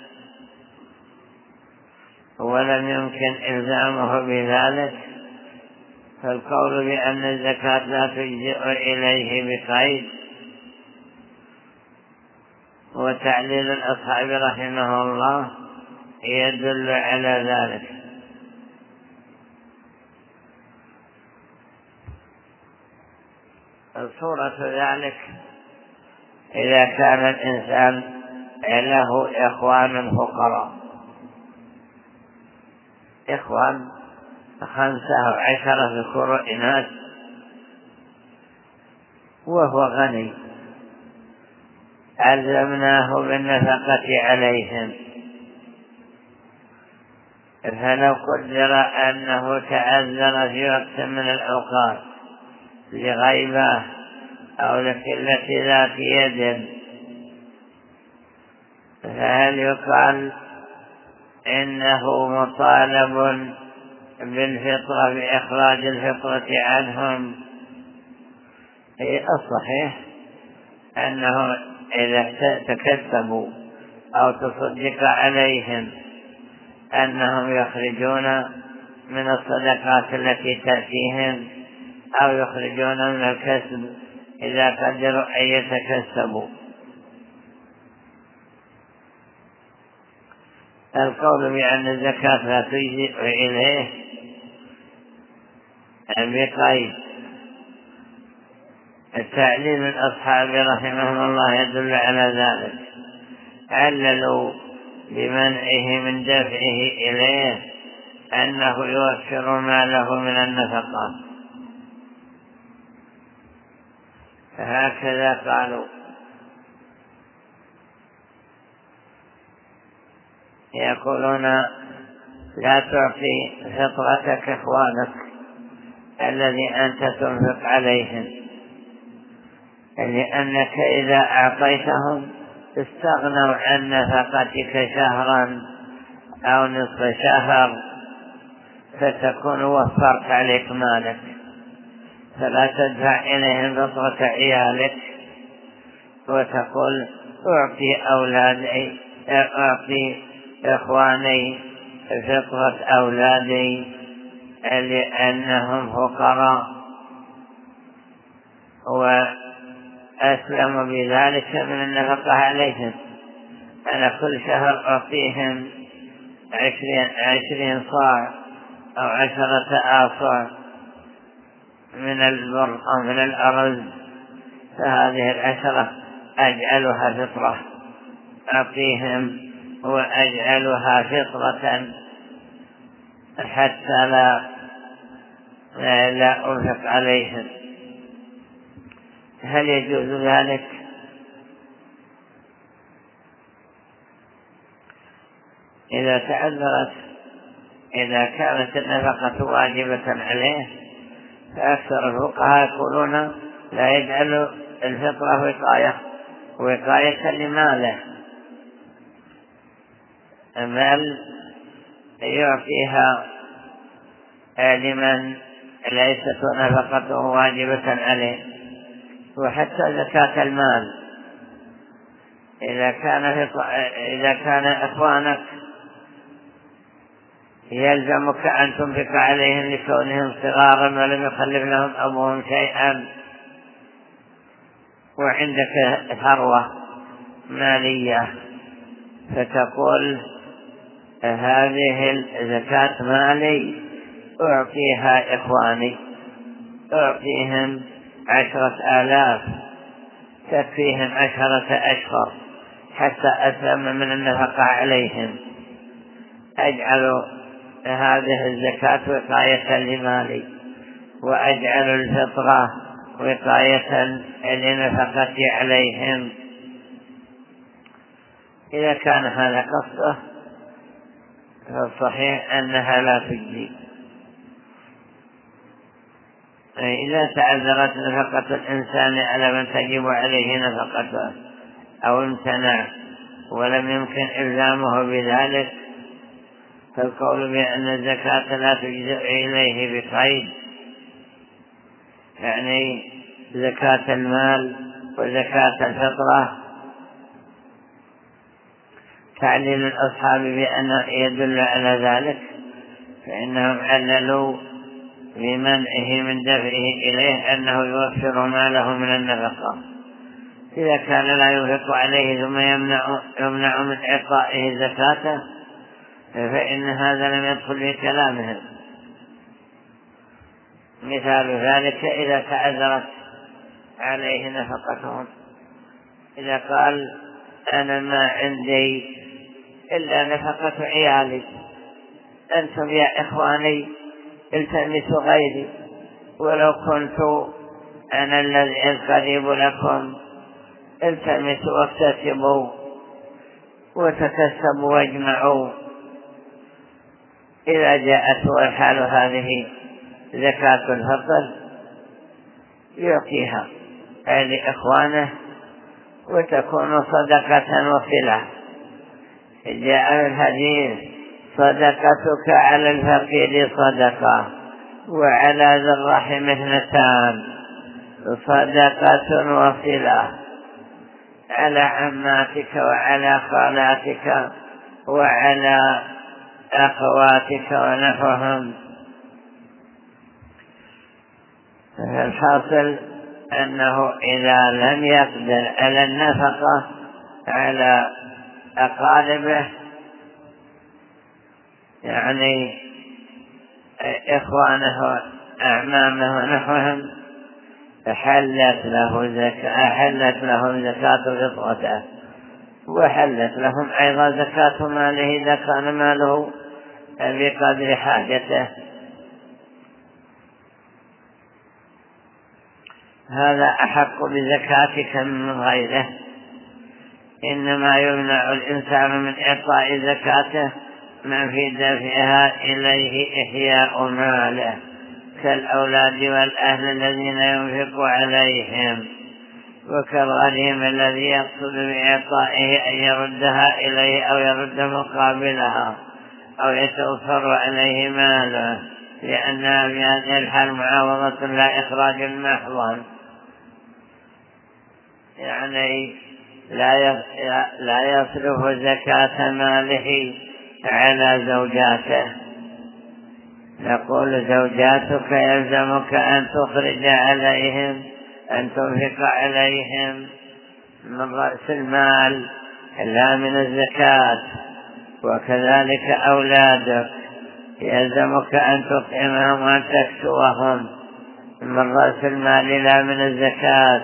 ولم يمكن إلزامه بذلك، فالقول بأن الزكاة لا تجزئ إليه بقيد، وتعليل الأصحاب رحمه الله يدل على ذلك. صورة ذلك إذا كان الإنسان له إخوان فقراء، إخوان 5 أو 10 ذكور إناث، وهو غني، ألزمناه بالنفقة عليهم، فلو قدر أنه تعذر في وقت من الأوقات لغيبة أو لقلة ذات يد، فهل يقال إنه مطالب بالفطرة بإخراج الفطرة عنهم؟ الصحيح أنه إذا تكسبوا أو تصدق عليهم أنهم يخرجون من الصدقات التي تأتيهم أو يخرجون من الكسب إذا قدروا أن يتكسبوا. القول بأن الزكاة لا تجزئ إليه بقيد، التعليل الأصحاب رحمهم الله يدل على ذلك، عللوا بمنعه من دفعه إليه أنه يوفر ما له من النفقات، هكذا قالوا. يقولون لا تعطي فطرتك إخوانك الذي أنت تنفق عليهم، لأنك إذا أعطيتهم استغنوا عن نفقتك شهرا أو نصف شهر، فتكون وفرت عليك مالك، فلا تدفع إليهم فطرة عيالك وتقول أعطي إخواني فطرة أولادي لأنهم فقراء، وأسلموا بذلك من النفقة عليهم. أنا كل شهر أعطيهم 20 صاع أو 10 آصاع من البر أو من الأرز، فهذه 10 أجعلها فطرة أعطيهم وأجعلها فطرة حتى لا أنفق عليهم. هل يجوز ذلك؟ إذا تعذرت، إذا كانت النفقة واجبة عليه، فأكثر الفقهاء يقولون لا يجعل الفطرة وقاية لماله، بل يعطيها لمن ليست نفقته واجبة عليه. وحتى زكاة المال إذا كان إخوانك يلزمك أن تنفق عليهم لكونهم صغارا ولم يخلف لهم أبوهم شيئا، وعندك ثروة مالية، فتقول هذه الزكاة مالي أعطيها إخواني، أعطيهم 10,000 تكفيهم 10 أشهر حتى أتم من النفقة عليهم، أجعل هذه الزكاة وقاية لمالي، وأجعل الفطرة وقاية لنفقتي عليهم. إذا كان هذا قصده فالصحيح أنها لا تجزي. إذا تعذرت نفقة الإنسان على من تجب عليه نفقته أو امتنع ولم يمكن إلزامه بذلك، فالقول بأن الزكاة لا تجزئ إليه بقيد، يعني زكاة المال وزكاة الفطرة، تعليل الأصحاب بأن يدل على ذلك، فإنهم عللوا بمنعه من دفعه إليه أنه يوفر ماله من النفقة. إذا كان لا ينفق عليه ثم يمنع من إعطائه زكاته فإن هذا لم يدخل في كلامهم. مثال ذلك إذا تعذرت عليه نفقتهم، إذا قال أنا ما عندي إلا نفقة عيالي، أنتم يا إخواني التمسوا غيري، ولو كنت أنا الذي القريب لكم التمسوا واكتسبوا وتكسبوا واجمعوا. إذا جاءت الحال هذه زكاة الفطر يعطيها لإخوانه وتكون صدقة وصلة. جاء الحديث صدقتك على الفقير صدقة وعلى ذي الرحم 2 صدقة وصلة، على عماتك وعلى خالاتك وعلى أخواتك ونحوهم. الحاصل أنه إذا لم يقدر على النفقة على أقاربه، يعني إخوانه أعمامه ونحوهم، حلت لهم زكاة فطرته، وحلت لهم أيضا زكاة ماله إذا كان ماله بقدر حاجته. هذا أحق بزكاتك من غيره. إنما يمنع الإنسان من إعطاء زكاته من في دفعها إليه إحياء ماله، كالأولاد والأهل الذين ينفق عليهم، وكالغريم الذي يقصد بإعطائه أن يردها إليه أو يرد مقابلها أو يتوفر عليه ماله، لأنها في هذه الحال معاوضة لا إخراج محض، يعني لا يصرف زكاة ماله على زوجاته. نقول زوجاتك يلزمك أن تخرج عليهم، أن تنفق عليهم من رأس المال لا من الزكاة، وكذلك أولادك يلزمك أن تطعمهم وأن تكسوهم من رأس المال لا من الزكاة،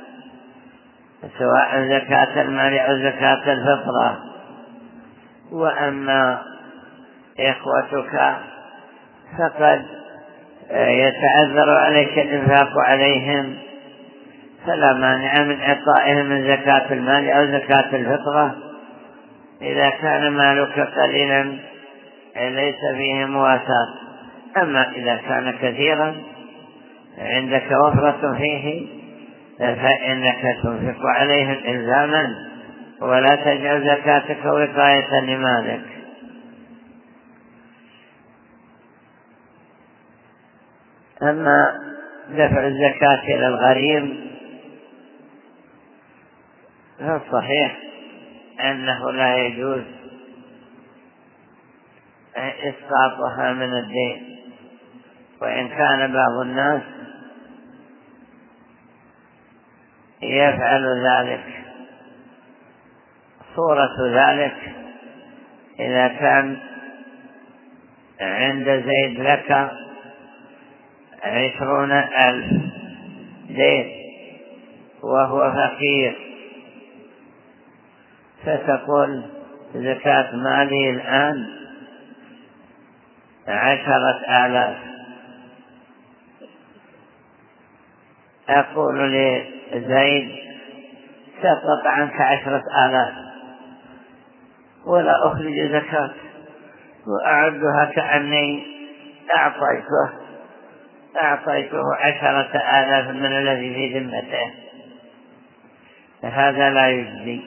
سواء زكاة المال أو زكاة الفطرة. وأما إخوتك فقد يتعذر عليك الإنفاق عليهم، فلا مانع من إعطائهم من زكاة المال أو زكاة الفطرة إذا كان مالك قليلا ليس فيه مواساة. أما إذا كان كثيرا عندك وفرة فيه فإنك تنفق عليهم إلزاما ولا تجعل زكاتك وقاية لمالك. أما دفع الزكاة إلى الغريم فالصحيح أنه لا يجوز إسقاطها من الدين، وإن كان بعض الناس يفعل ذلك. صورة ذلك إذا كان عند زيد لك 20,000 دين وهو فقير، فتقول زكاة مالي الآن 10,000. أقول لزيد سقط عنك 10,000 ولا أخرج زكاة، وأعدها كأني أعطيته 10,000 من الذي في ذمته، فهذا لا يجزي.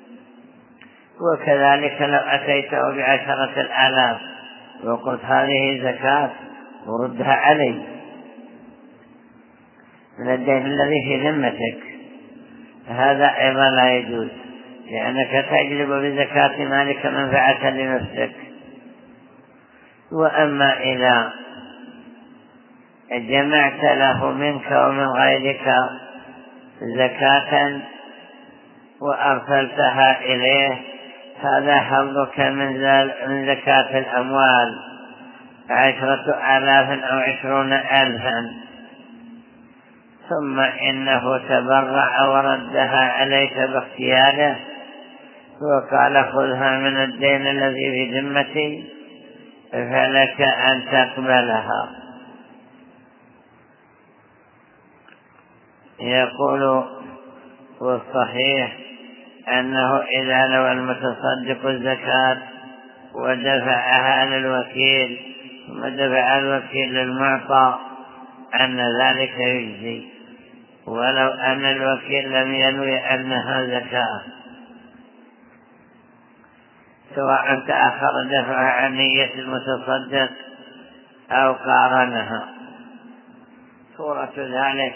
وكذلك لو أتيته ب10,000 وقلت هذه زكاة وردها علي من الدين الذي في ذمتك، هذا أيضا لا يجوز، لأنك تجلب بزكاة مالك منفعة لنفسك. وأما إذا جمعت له منك ومن غيرك زكاة وأرسلتها إليه، هذا حظك من زكاة الأموال 10,000 أو 20,000، ثم إنه تبرع وردها عليك باختياره وقال خذها من الدين الذي في ذمتي، فلك أن تقبلها. يقول والصحيح أنه إذا نوى المتصدق الزكاة ودفعها للوكيل ثم دفع الوكيل للمعطى أن ذلك يجزي، ولو أن الوكيل لم ينوي أنها زكاة، سواء تأخر دفعها عن نية المتصدق أو قارنها. صورة ذلك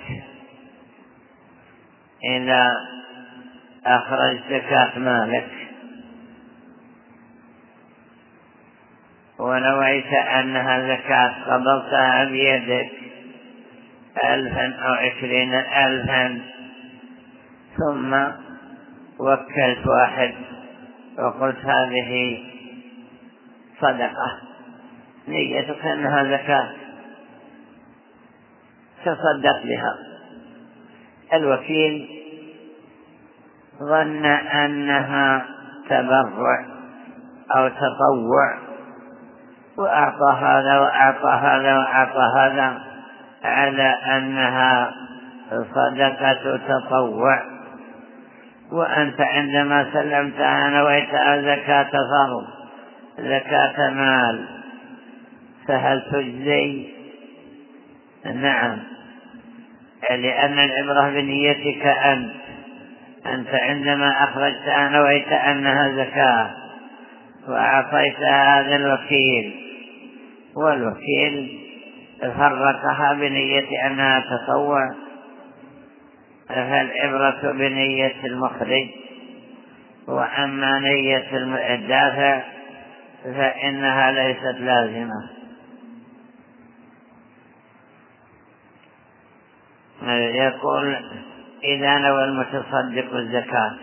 إذا أخرج زكاة مالك ونويت أنها زكاة قبضتها بيدك 1,000 أو 20,000، ثم وكلت واحد وقلت هذه صدقة، نيتك أنها زكاة تصدق بها. الوكيل ظن أنها تبرع أو تطوع وأعطى هذا وأعطى هذا وأعطى هذا على أنها صدقة تطوع، وأنت عندما سلمتها نويتها زكاة فرض، زكاة مال، فهل تجزي؟ نعم، لأن العبرة بنيتك أنت عندما أخرجتها نويت أنها زكاة وأعطيتها هذا الوكيل، والوكيل فرقها بنية أنها تطوع، فالعبرة بنية المخرج، وأما نية الدافع فإنها ليست لازمة. يقول إذا نوى المتصدق الزكاة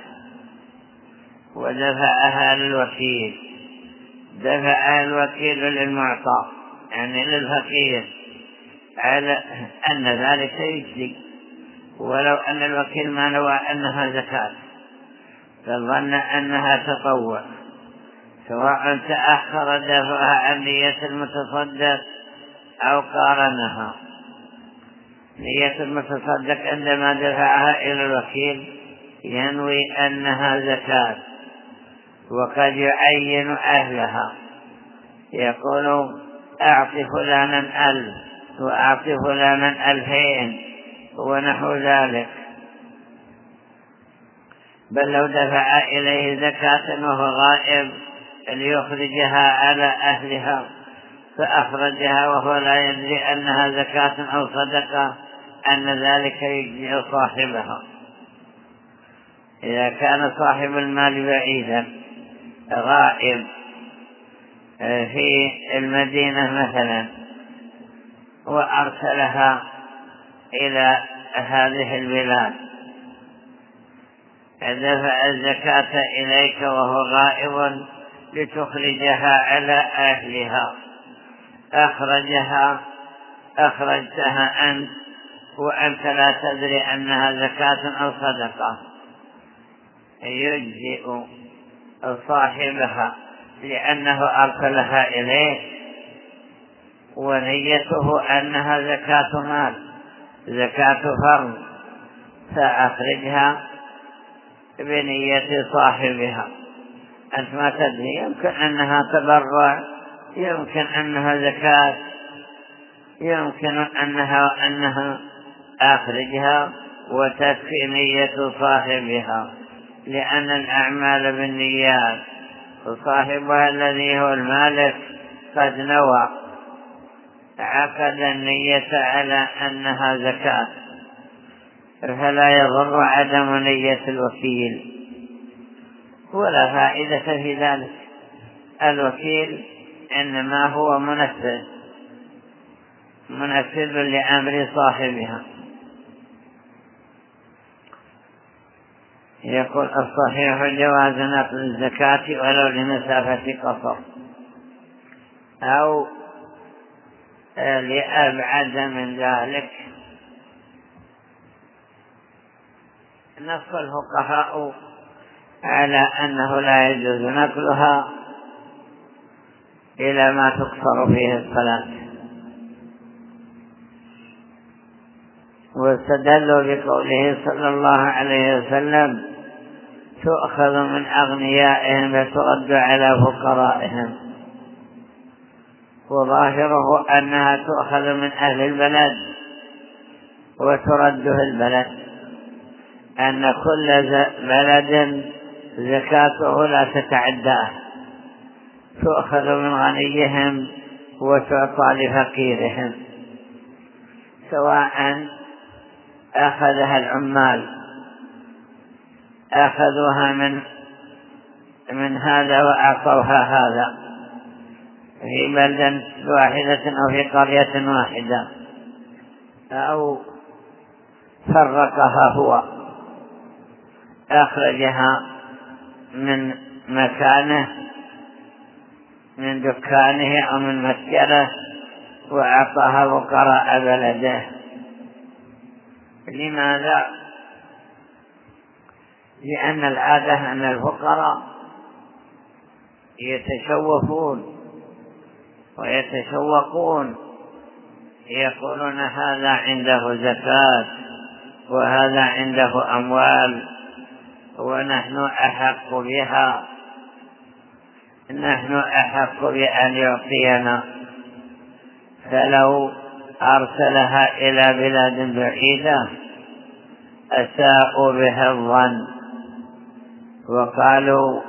ودفعها للوكيل، دفعها الوكيل للمعطى يعني للفقير على أن ذلك يجزي، ولو أن الوكيل ما نوى أنها زكاة فظن أنها تطوع، سواء تأخر دفعها عن نية المتصدق أو قارنها. نية المتصدق عندما دفعها إلى الوكيل ينوي أنها زكاة، وقد يعين أهلها، يقول أعطي فلانا 1,000 وأعطي فلانا 2,000 ونحو ذلك، بل لو دفع إليه زكاة وهو غائب ليخرجها على أهلها فأخرجها وهو لا يدري أنها زكاة أو صدقة أن ذلك يجزئ صاحبها. إذا كان صاحب المال بعيدا غائب في المدينة مثلا وأرسلها إلى هذه البلاد، دفع الزكاة إليك وهو غائب لتخرجها على أهلها، أخرجتها أنت وأنت لا تدري أنها زكاة أو صدقة، يجزئ صاحبها لأنه أرسلها إليه ونيته أنها زكاة مال، زكاة فرض، فأخرجها بنية صاحبها. أنت ما تدري، يمكن أنها تبرع، يمكن أنها زكاة، يمكن أنها أخرجها وتكفي نية صاحبها، لأن الأعمال بالنيات، وصاحبها الذي هو المالك قد نوى عقد النية على أنها زكاة، فلا يضر عدم نية الوكيل ولا فائدة في ذلك. الوكيل إنما هو منفذ لأمر صاحبها. يقول الصحيح جواز نقل الزكاة ولو لمسافة قصر أو لأبعد من ذلك. نص الفقهاء على أنه لا يجوز نقلها إلى ما تقصر فيه الصلاة، واستدلوا بقوله صلى الله عليه وسلم تؤخذ من أغنيائهم وترد على فقرائهم، وظاهره أنها تؤخذ من أهل البلد وترد في البلد، أن كل بلد زكاته لا تتعداه، تؤخذ من غنيهم وتعطى لفقيرهم، سواء أخذها العمال أخذوها من هذا وأعطوها هذا في بلدة واحدة أو في قرية واحدة، أو فرقها هو، أخرجها من مكانه من دكانه أو من مسكنه وأعطاها فقراء بلده. لماذا؟ لأن العادة أن الفقراء يتشوفون ويتشوقون، يقولون هذا عنده زكاة وهذا عنده أموال ونحن أحق بها، نحن أحق بأن يعطينا. فلو أرسلها إلى بلاد بعيدة أساءوا بها الظن وقالوا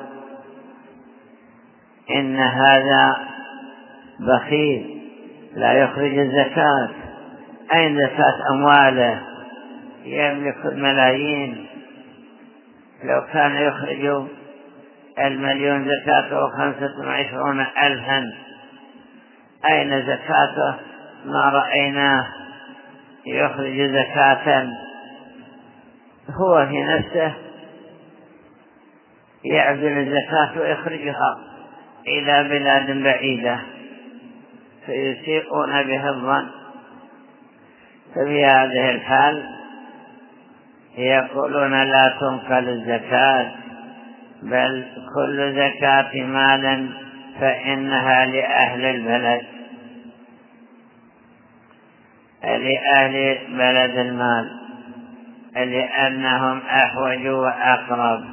إن هذا بخيل لا يخرج الزكاة، أين زكاة أمواله؟ يملك الملايين، لو كان يخرج 1,000,000 زكاته 25,000 أين زكاته؟ ما رأيناه يخرج زكاة. هو في نفسه يعزل الزكاة ويخرجها إلى بلاد بعيدة، فيسيئون بها الظن. ففي هذه الحال يقولون لا تنقل الزكاة، بل كل زكاة مالا فإنها لأهل البلد، لأهل بلد المال، لأنهم أحوج وأقرب.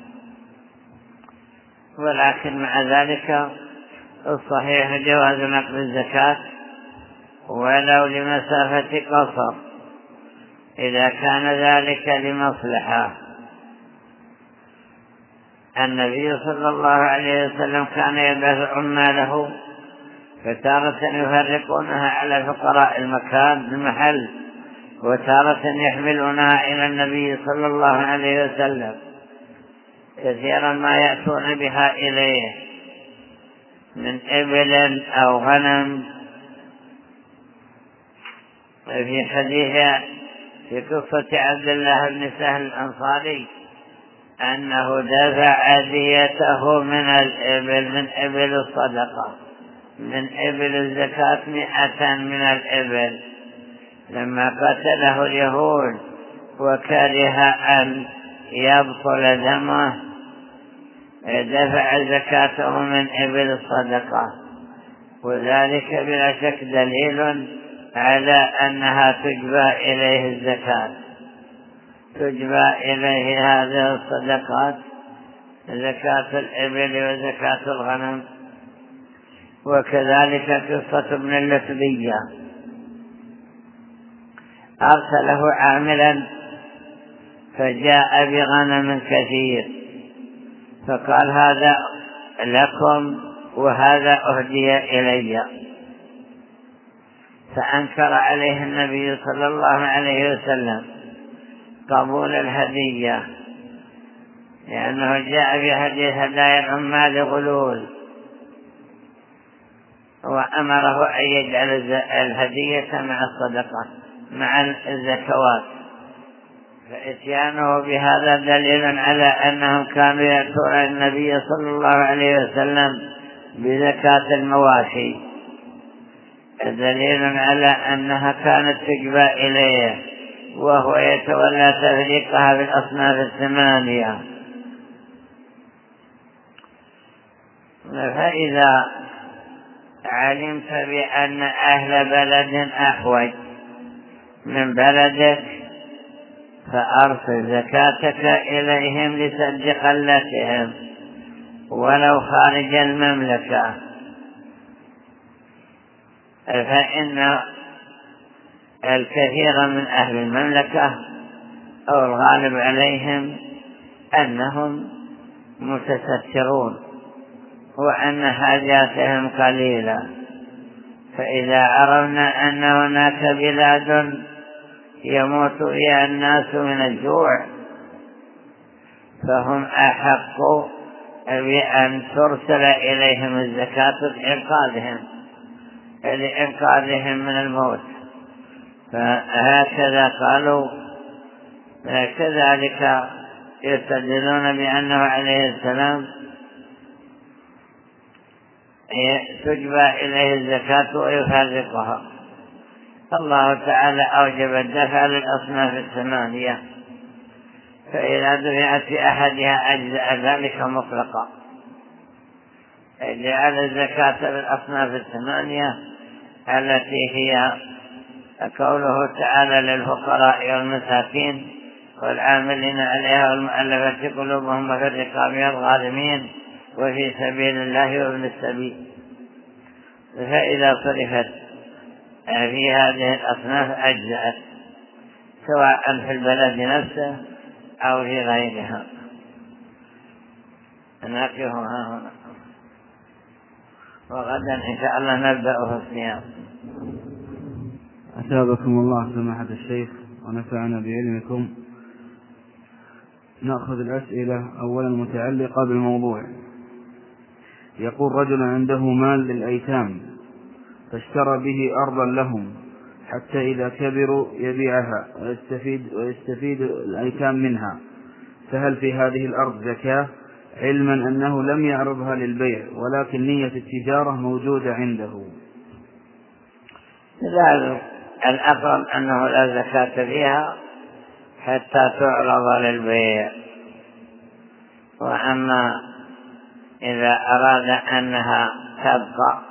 ولكن مع ذلك الصحيح جواز نقل الزكاة ولو لمسافة قصر إذا كان ذلك لمصلحة، النبي صلى الله عليه وسلم كان يبعث عماله فتارة يفرقونها على فقراء المحل، وتارة يحملونها إلى النبي صلى الله عليه وسلم، كثيرا ما يأتون بها إليه من إبل أو غنم. في حديث في قصة عبد الله بن سهل الأنصاري أنه دفع ديته من الإبل، من إبل الصدقة، من إبل الزكاة 100 من الإبل، لما قتله اليهود وكره أن يبطل دمه دفع زكاته من إبل الصدقة، وذلك بلا شك دليل على أنها تجبى إليه الزكاة، تجبى إليه هذه الصدقات، زكاة الإبل وزكاة الغنم. وكذلك قصة ابن اللتبية، أرسله عاملا فجاء بغنم كثير، فقال هذا لكم وهذا أهدي إلي، فأنكر عليه النبي صلى الله عليه وسلم قبول الهدية، لأنه جاء بحديث هدايا العمال غلول، وأمره أن يجعل الهدية مع الصدقة مع الزكوات، فإتيانه بهذا دليل على أنهم كانوا يأتون النبي صلى الله عليه وسلم بزكاة المواشي، دليل على أنها كانت تجبى إليه وهو يتولى تفريقها بالأصناف 8. فإذا علمت بأن أهل بلد أحوج من بلدك فأرسل زكاتك إليهم لسد قلتهم ولو خارج المملكة، فإن الكثير من أهل المملكة أو الغالب عليهم أنهم متسترون وأن حاجاتهم قليلة، فإذا عرفنا أن هناك بلاد يموت فيها الناس من الجوع فهم أحق بأن ترسل إليهم الزكاة لإنقاذهم من الموت. فهكذا قالوا، كذلك يستدلون بأنه عليه السلام تجبى إليه الزكاة ويفرقها. الله تعالى أوجب الدفع للأصناف 8، فإذا دفعت في أحدها أجزاء ذلك مطلقا، جعل الزكاة للأصناف 8 التي هي قوله تعالى للفقراء والمساكين والعاملين عليها والمؤلفة قلوبهم وفي الرقاب والغارمين وفي سبيل الله وابن السبيل. فإذا صرفت في هذه الأصناف أجزأت سواء في البلد نفسه أو في غيرها. نقفها هنا، وغدا إن شاء الله نبدأ في الصيام. أثابكم الله سماحة الشيخ ونفعنا بعلمكم. نأخذ الأسئلة أولا متعلقة بالموضوع. يقول رجل عنده مال للأيتام فاشترى به أرضا لهم حتى إذا كبروا يبيعها ويستفيد الأيتام منها، فهل في هذه الأرض زكاة، علما أنه لم يعرضها للبيع ولكن نية التجارة موجودة عنده؟ الأقرب أنه لا زكاة فيها حتى تعرض للبيع، وأما إذا أراد أنها تبقى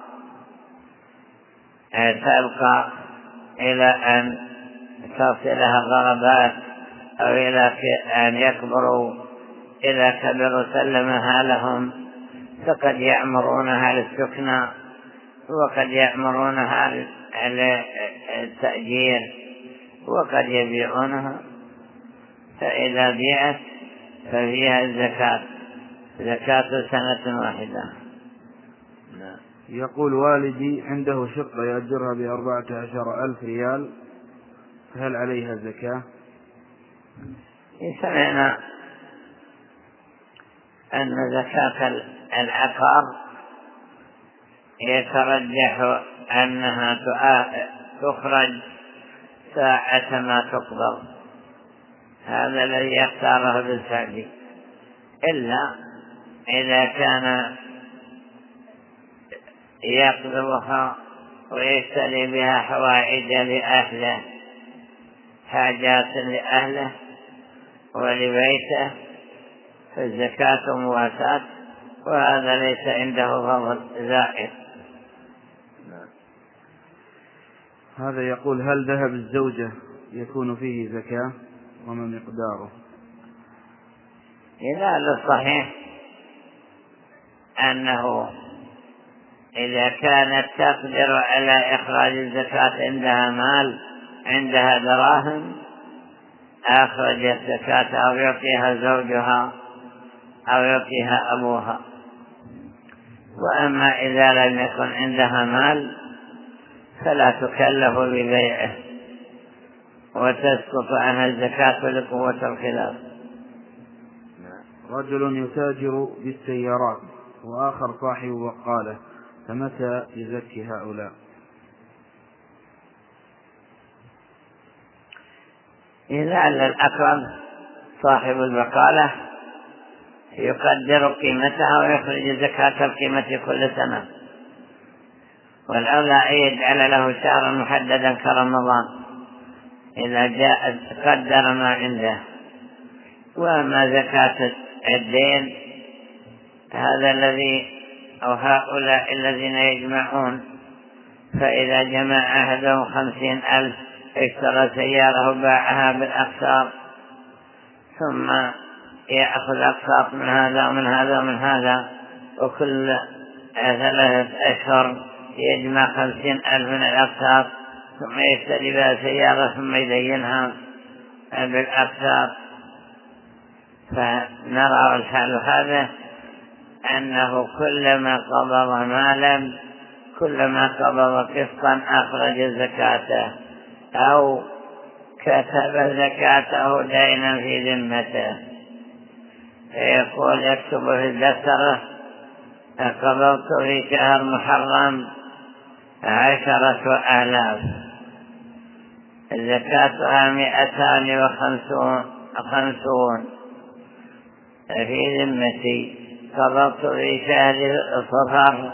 إلى أن تصلها غربات أو إلى أن يكبروا إذا كبروا سلمها لهم، فقد يأمرونها للسكنى وقد يأمرونها للتأجير وقد يبيعونها، فإذا بيعت ففيها الزكاة زكاة سنة واحدة. يقول والدي عنده شقة يأجرها ب14,000 ريال، فهل عليها زكاة؟ سمعنا أن زكاة العقار يترجح أنها تخرج ساعة ما تقبض، هذا الذي يختاره بالفعل، إلا إذا كان يقبضها ويشتري بها حوائج لأهله، حاجات لأهله ولبيته، فالزكاة مواساة، وهذا ليس عنده فضل زائد. هذا يقول هل ذهب الزوجة يكون فيه زكاة وما مقداره؟ إذا الصحيح أنه إذا كانت تقدر على إخراج الزكاة، عندها مال، عندها دراهم، أخرجت زكاة أو يعطيها زوجها أو يعطيها أبوها. وأما إذا لم يكن عندها مال فلا تكلف ببيعه وتسقط عنها الزكاة لقوة الخلاف. رجل يتاجر بالسيارات وآخر صاحب بقالة، فمتى يزكي هؤلاء؟ إذا الأقرب صاحب البقالة يقدر قيمتها ويخرج زكاة القيمة كل سنة، والأولى أن يجعل له شهرا محددا كرمضان إذا جاء قدر ما عنده. وما زكاة الدين هذا الذي أو هؤلاء الذين يجمعون، فإذا جمع أحدهم 50,000 اشترى سيارة وباعها بالأقساط، ثم يأخذ أقساط من هذا ومن هذا ومن هذا، وكل 3 أشهر يجمع 50,000 من الأقساط، ثم يشتري بها سيارة ثم يدينها بالأقساط. فنرى الحال هذا أنه كلما قبض مالا، كلما قبض قسطا أخرج زكاته، أو كتب زكاته دينا في ذمته، فيقول يكتب في الدفتر قبضت في شهر محرم 10,000، زكاتها 250 في ذمتي. قبضت في شهر صفر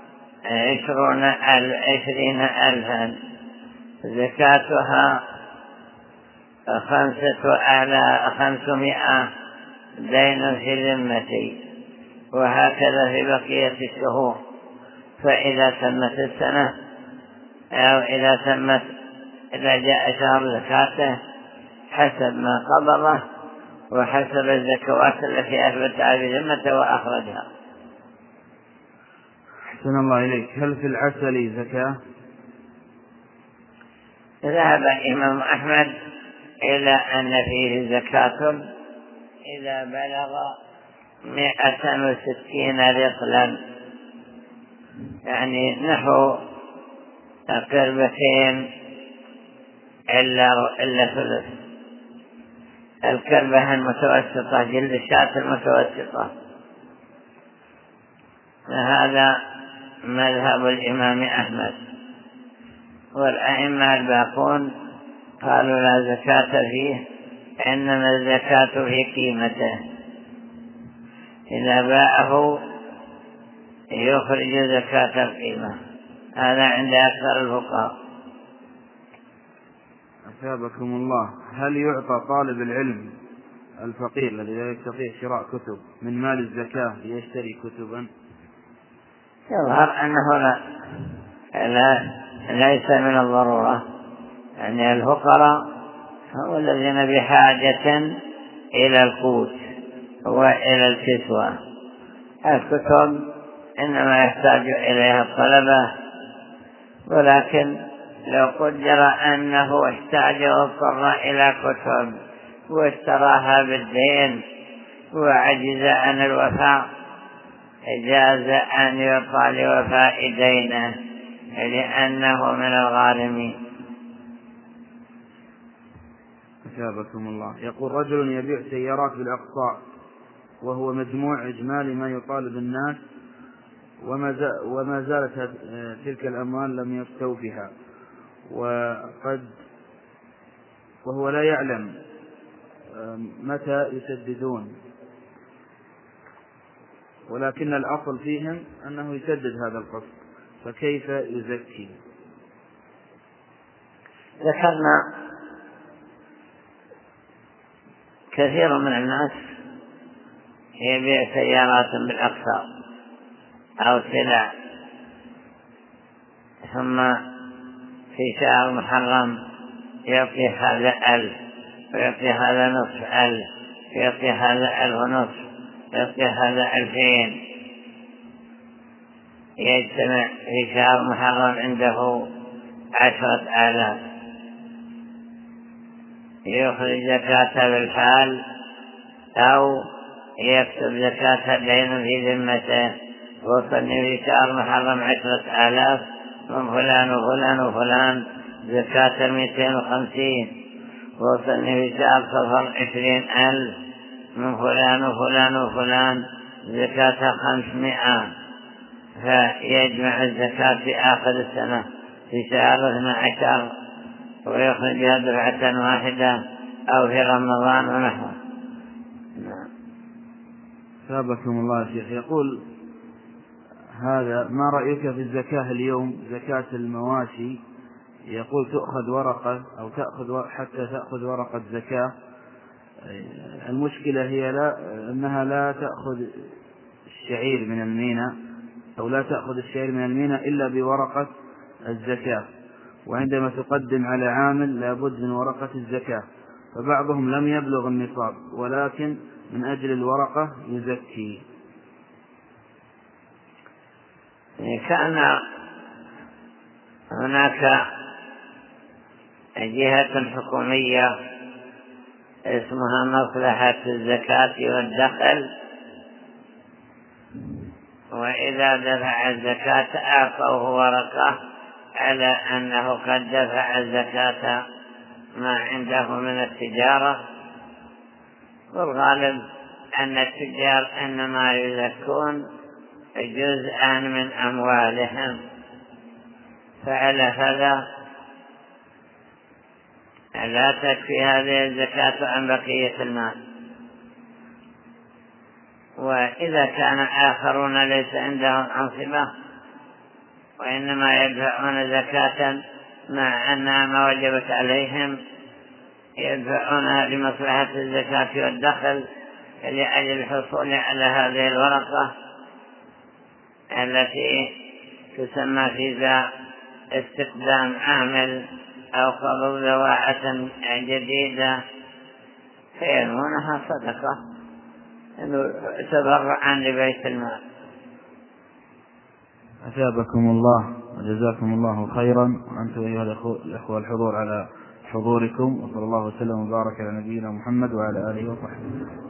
20,000، زكاتها 500 دين في ذمتي، وهكذا في بقية الشهور. فإذا تمت السنة أو إذا جاء شهر زكاته حسب ما قبضه وحسب الزكوات التي أثبتها بذمته وأخرجها. أحسن الله إليك. هل في العسل زكاة؟ ذهب الإمام أحمد إلى أن فيه زكاة إذا بلغ 160 رطلا، يعني نحو قربتين إلا ثلث. الكربة المتوسطة، جلد الشاة المتوسطة، هذا مذهب الإمام أحمد. والأئمة الباقون قالوا لا زكاة فيه، إنما الزكاة في قيمته، إذا باعه يخرج زكاة القيمة. هذا عند أكثر الفقهاء. أثابكم الله. هل يعطى طالب العلم الفقير الذي لا يستطيع شراء كتب من مال الزكاة ليشتري كتبا؟ يظهر أنه ليس من الضرورة، يعني الفقراء هم الذين بحاجة إلى القوت وإلى الكسوة. الكتب إنما يحتاج إليها الطلبة، ولكن لو قدر أنه احتاج واضطر إلى كتب واشتراها بالدين وعجز عن الوفاء جاز أن يعطى لوفاء دينه لأنه من الغارمين. أثابكم الله. يقول رجل يبيع سيارات بالأقساط وهو مجموع إجمالي ما يطالب الناس وما زالت تلك الأموال لم يستوفها وهو لا يعلم متى يسددون، ولكن الأصل فيهم أنه يسدد هذا القسط، فكيف يزكي؟ ذكرنا كثير من الناس يبيع سيارات بالأقساط أو سلع، ثم في شهر محرم يعطي هذا 1000 ويعطي هذا نصف 1000 ويعطي هذا 1500 ويعطي هذا 2000. يجتمع في شهر محرم عنده 10,000. يخرج زكاة بالحال أو يكتب زكاة الدين في ذمته، وصلني في شهر محرم 10,000 من فلان وفلان وفلان زكاة 250، وصلني في شهر صفر 20,000 من فلان وفلان وفلان زكاة 500، فيجمع الزكاة في آخر السنة في شهر 12 ويخرجها دفعة واحدة أو في رمضان ونحوه. ثابكم الله يا شيخ. يقول هذا ما رأيك في الزكاة اليوم، زكاة المواشي؟ يقول تأخذ ورقة أو حتى تأخذ ورقة زكاة. المشكلة هي أنها لا تأخذ الشعير من الميناء أو لا تأخذ الشعير من الميناء إلا بورقة الزكاة، وعندما تقدم على عامل لابد من ورقة الزكاة، فبعضهم لم يبلغ النصاب ولكن من أجل الورقة يزكي. كان هناك جهة حكومية اسمها مصلحة الزكاة والدخل، وإذا دفع الزكاة أعطوه ورقة على أنه قد دفع الزكاة ما عنده من التجارة. والغالب أن التجار إنما يزكون جزءا من أموالهم، فعلى هذا لا تكفي هذه الزكاة عن بقية المال. وإذا كان آخرون ليس عندهم أنصبة وإنما يدفعون زكاة مع أنها ما وجبت عليهم، يدفعونها لمصلحة الزكاة والدخل لأجل الحصول على هذه الورقة التي تسمى فيزا استخدام عامل أو قبض ذواعة جديدة، فيرمونها صدقة تبرعا لبيت المال. أثابكم الله وجزاكم الله خيرا، وأنتم أيها الأخوة الحضور على حضوركم، وصلى الله وسلم وبارك على نبينا محمد وعلى آله وصحبه.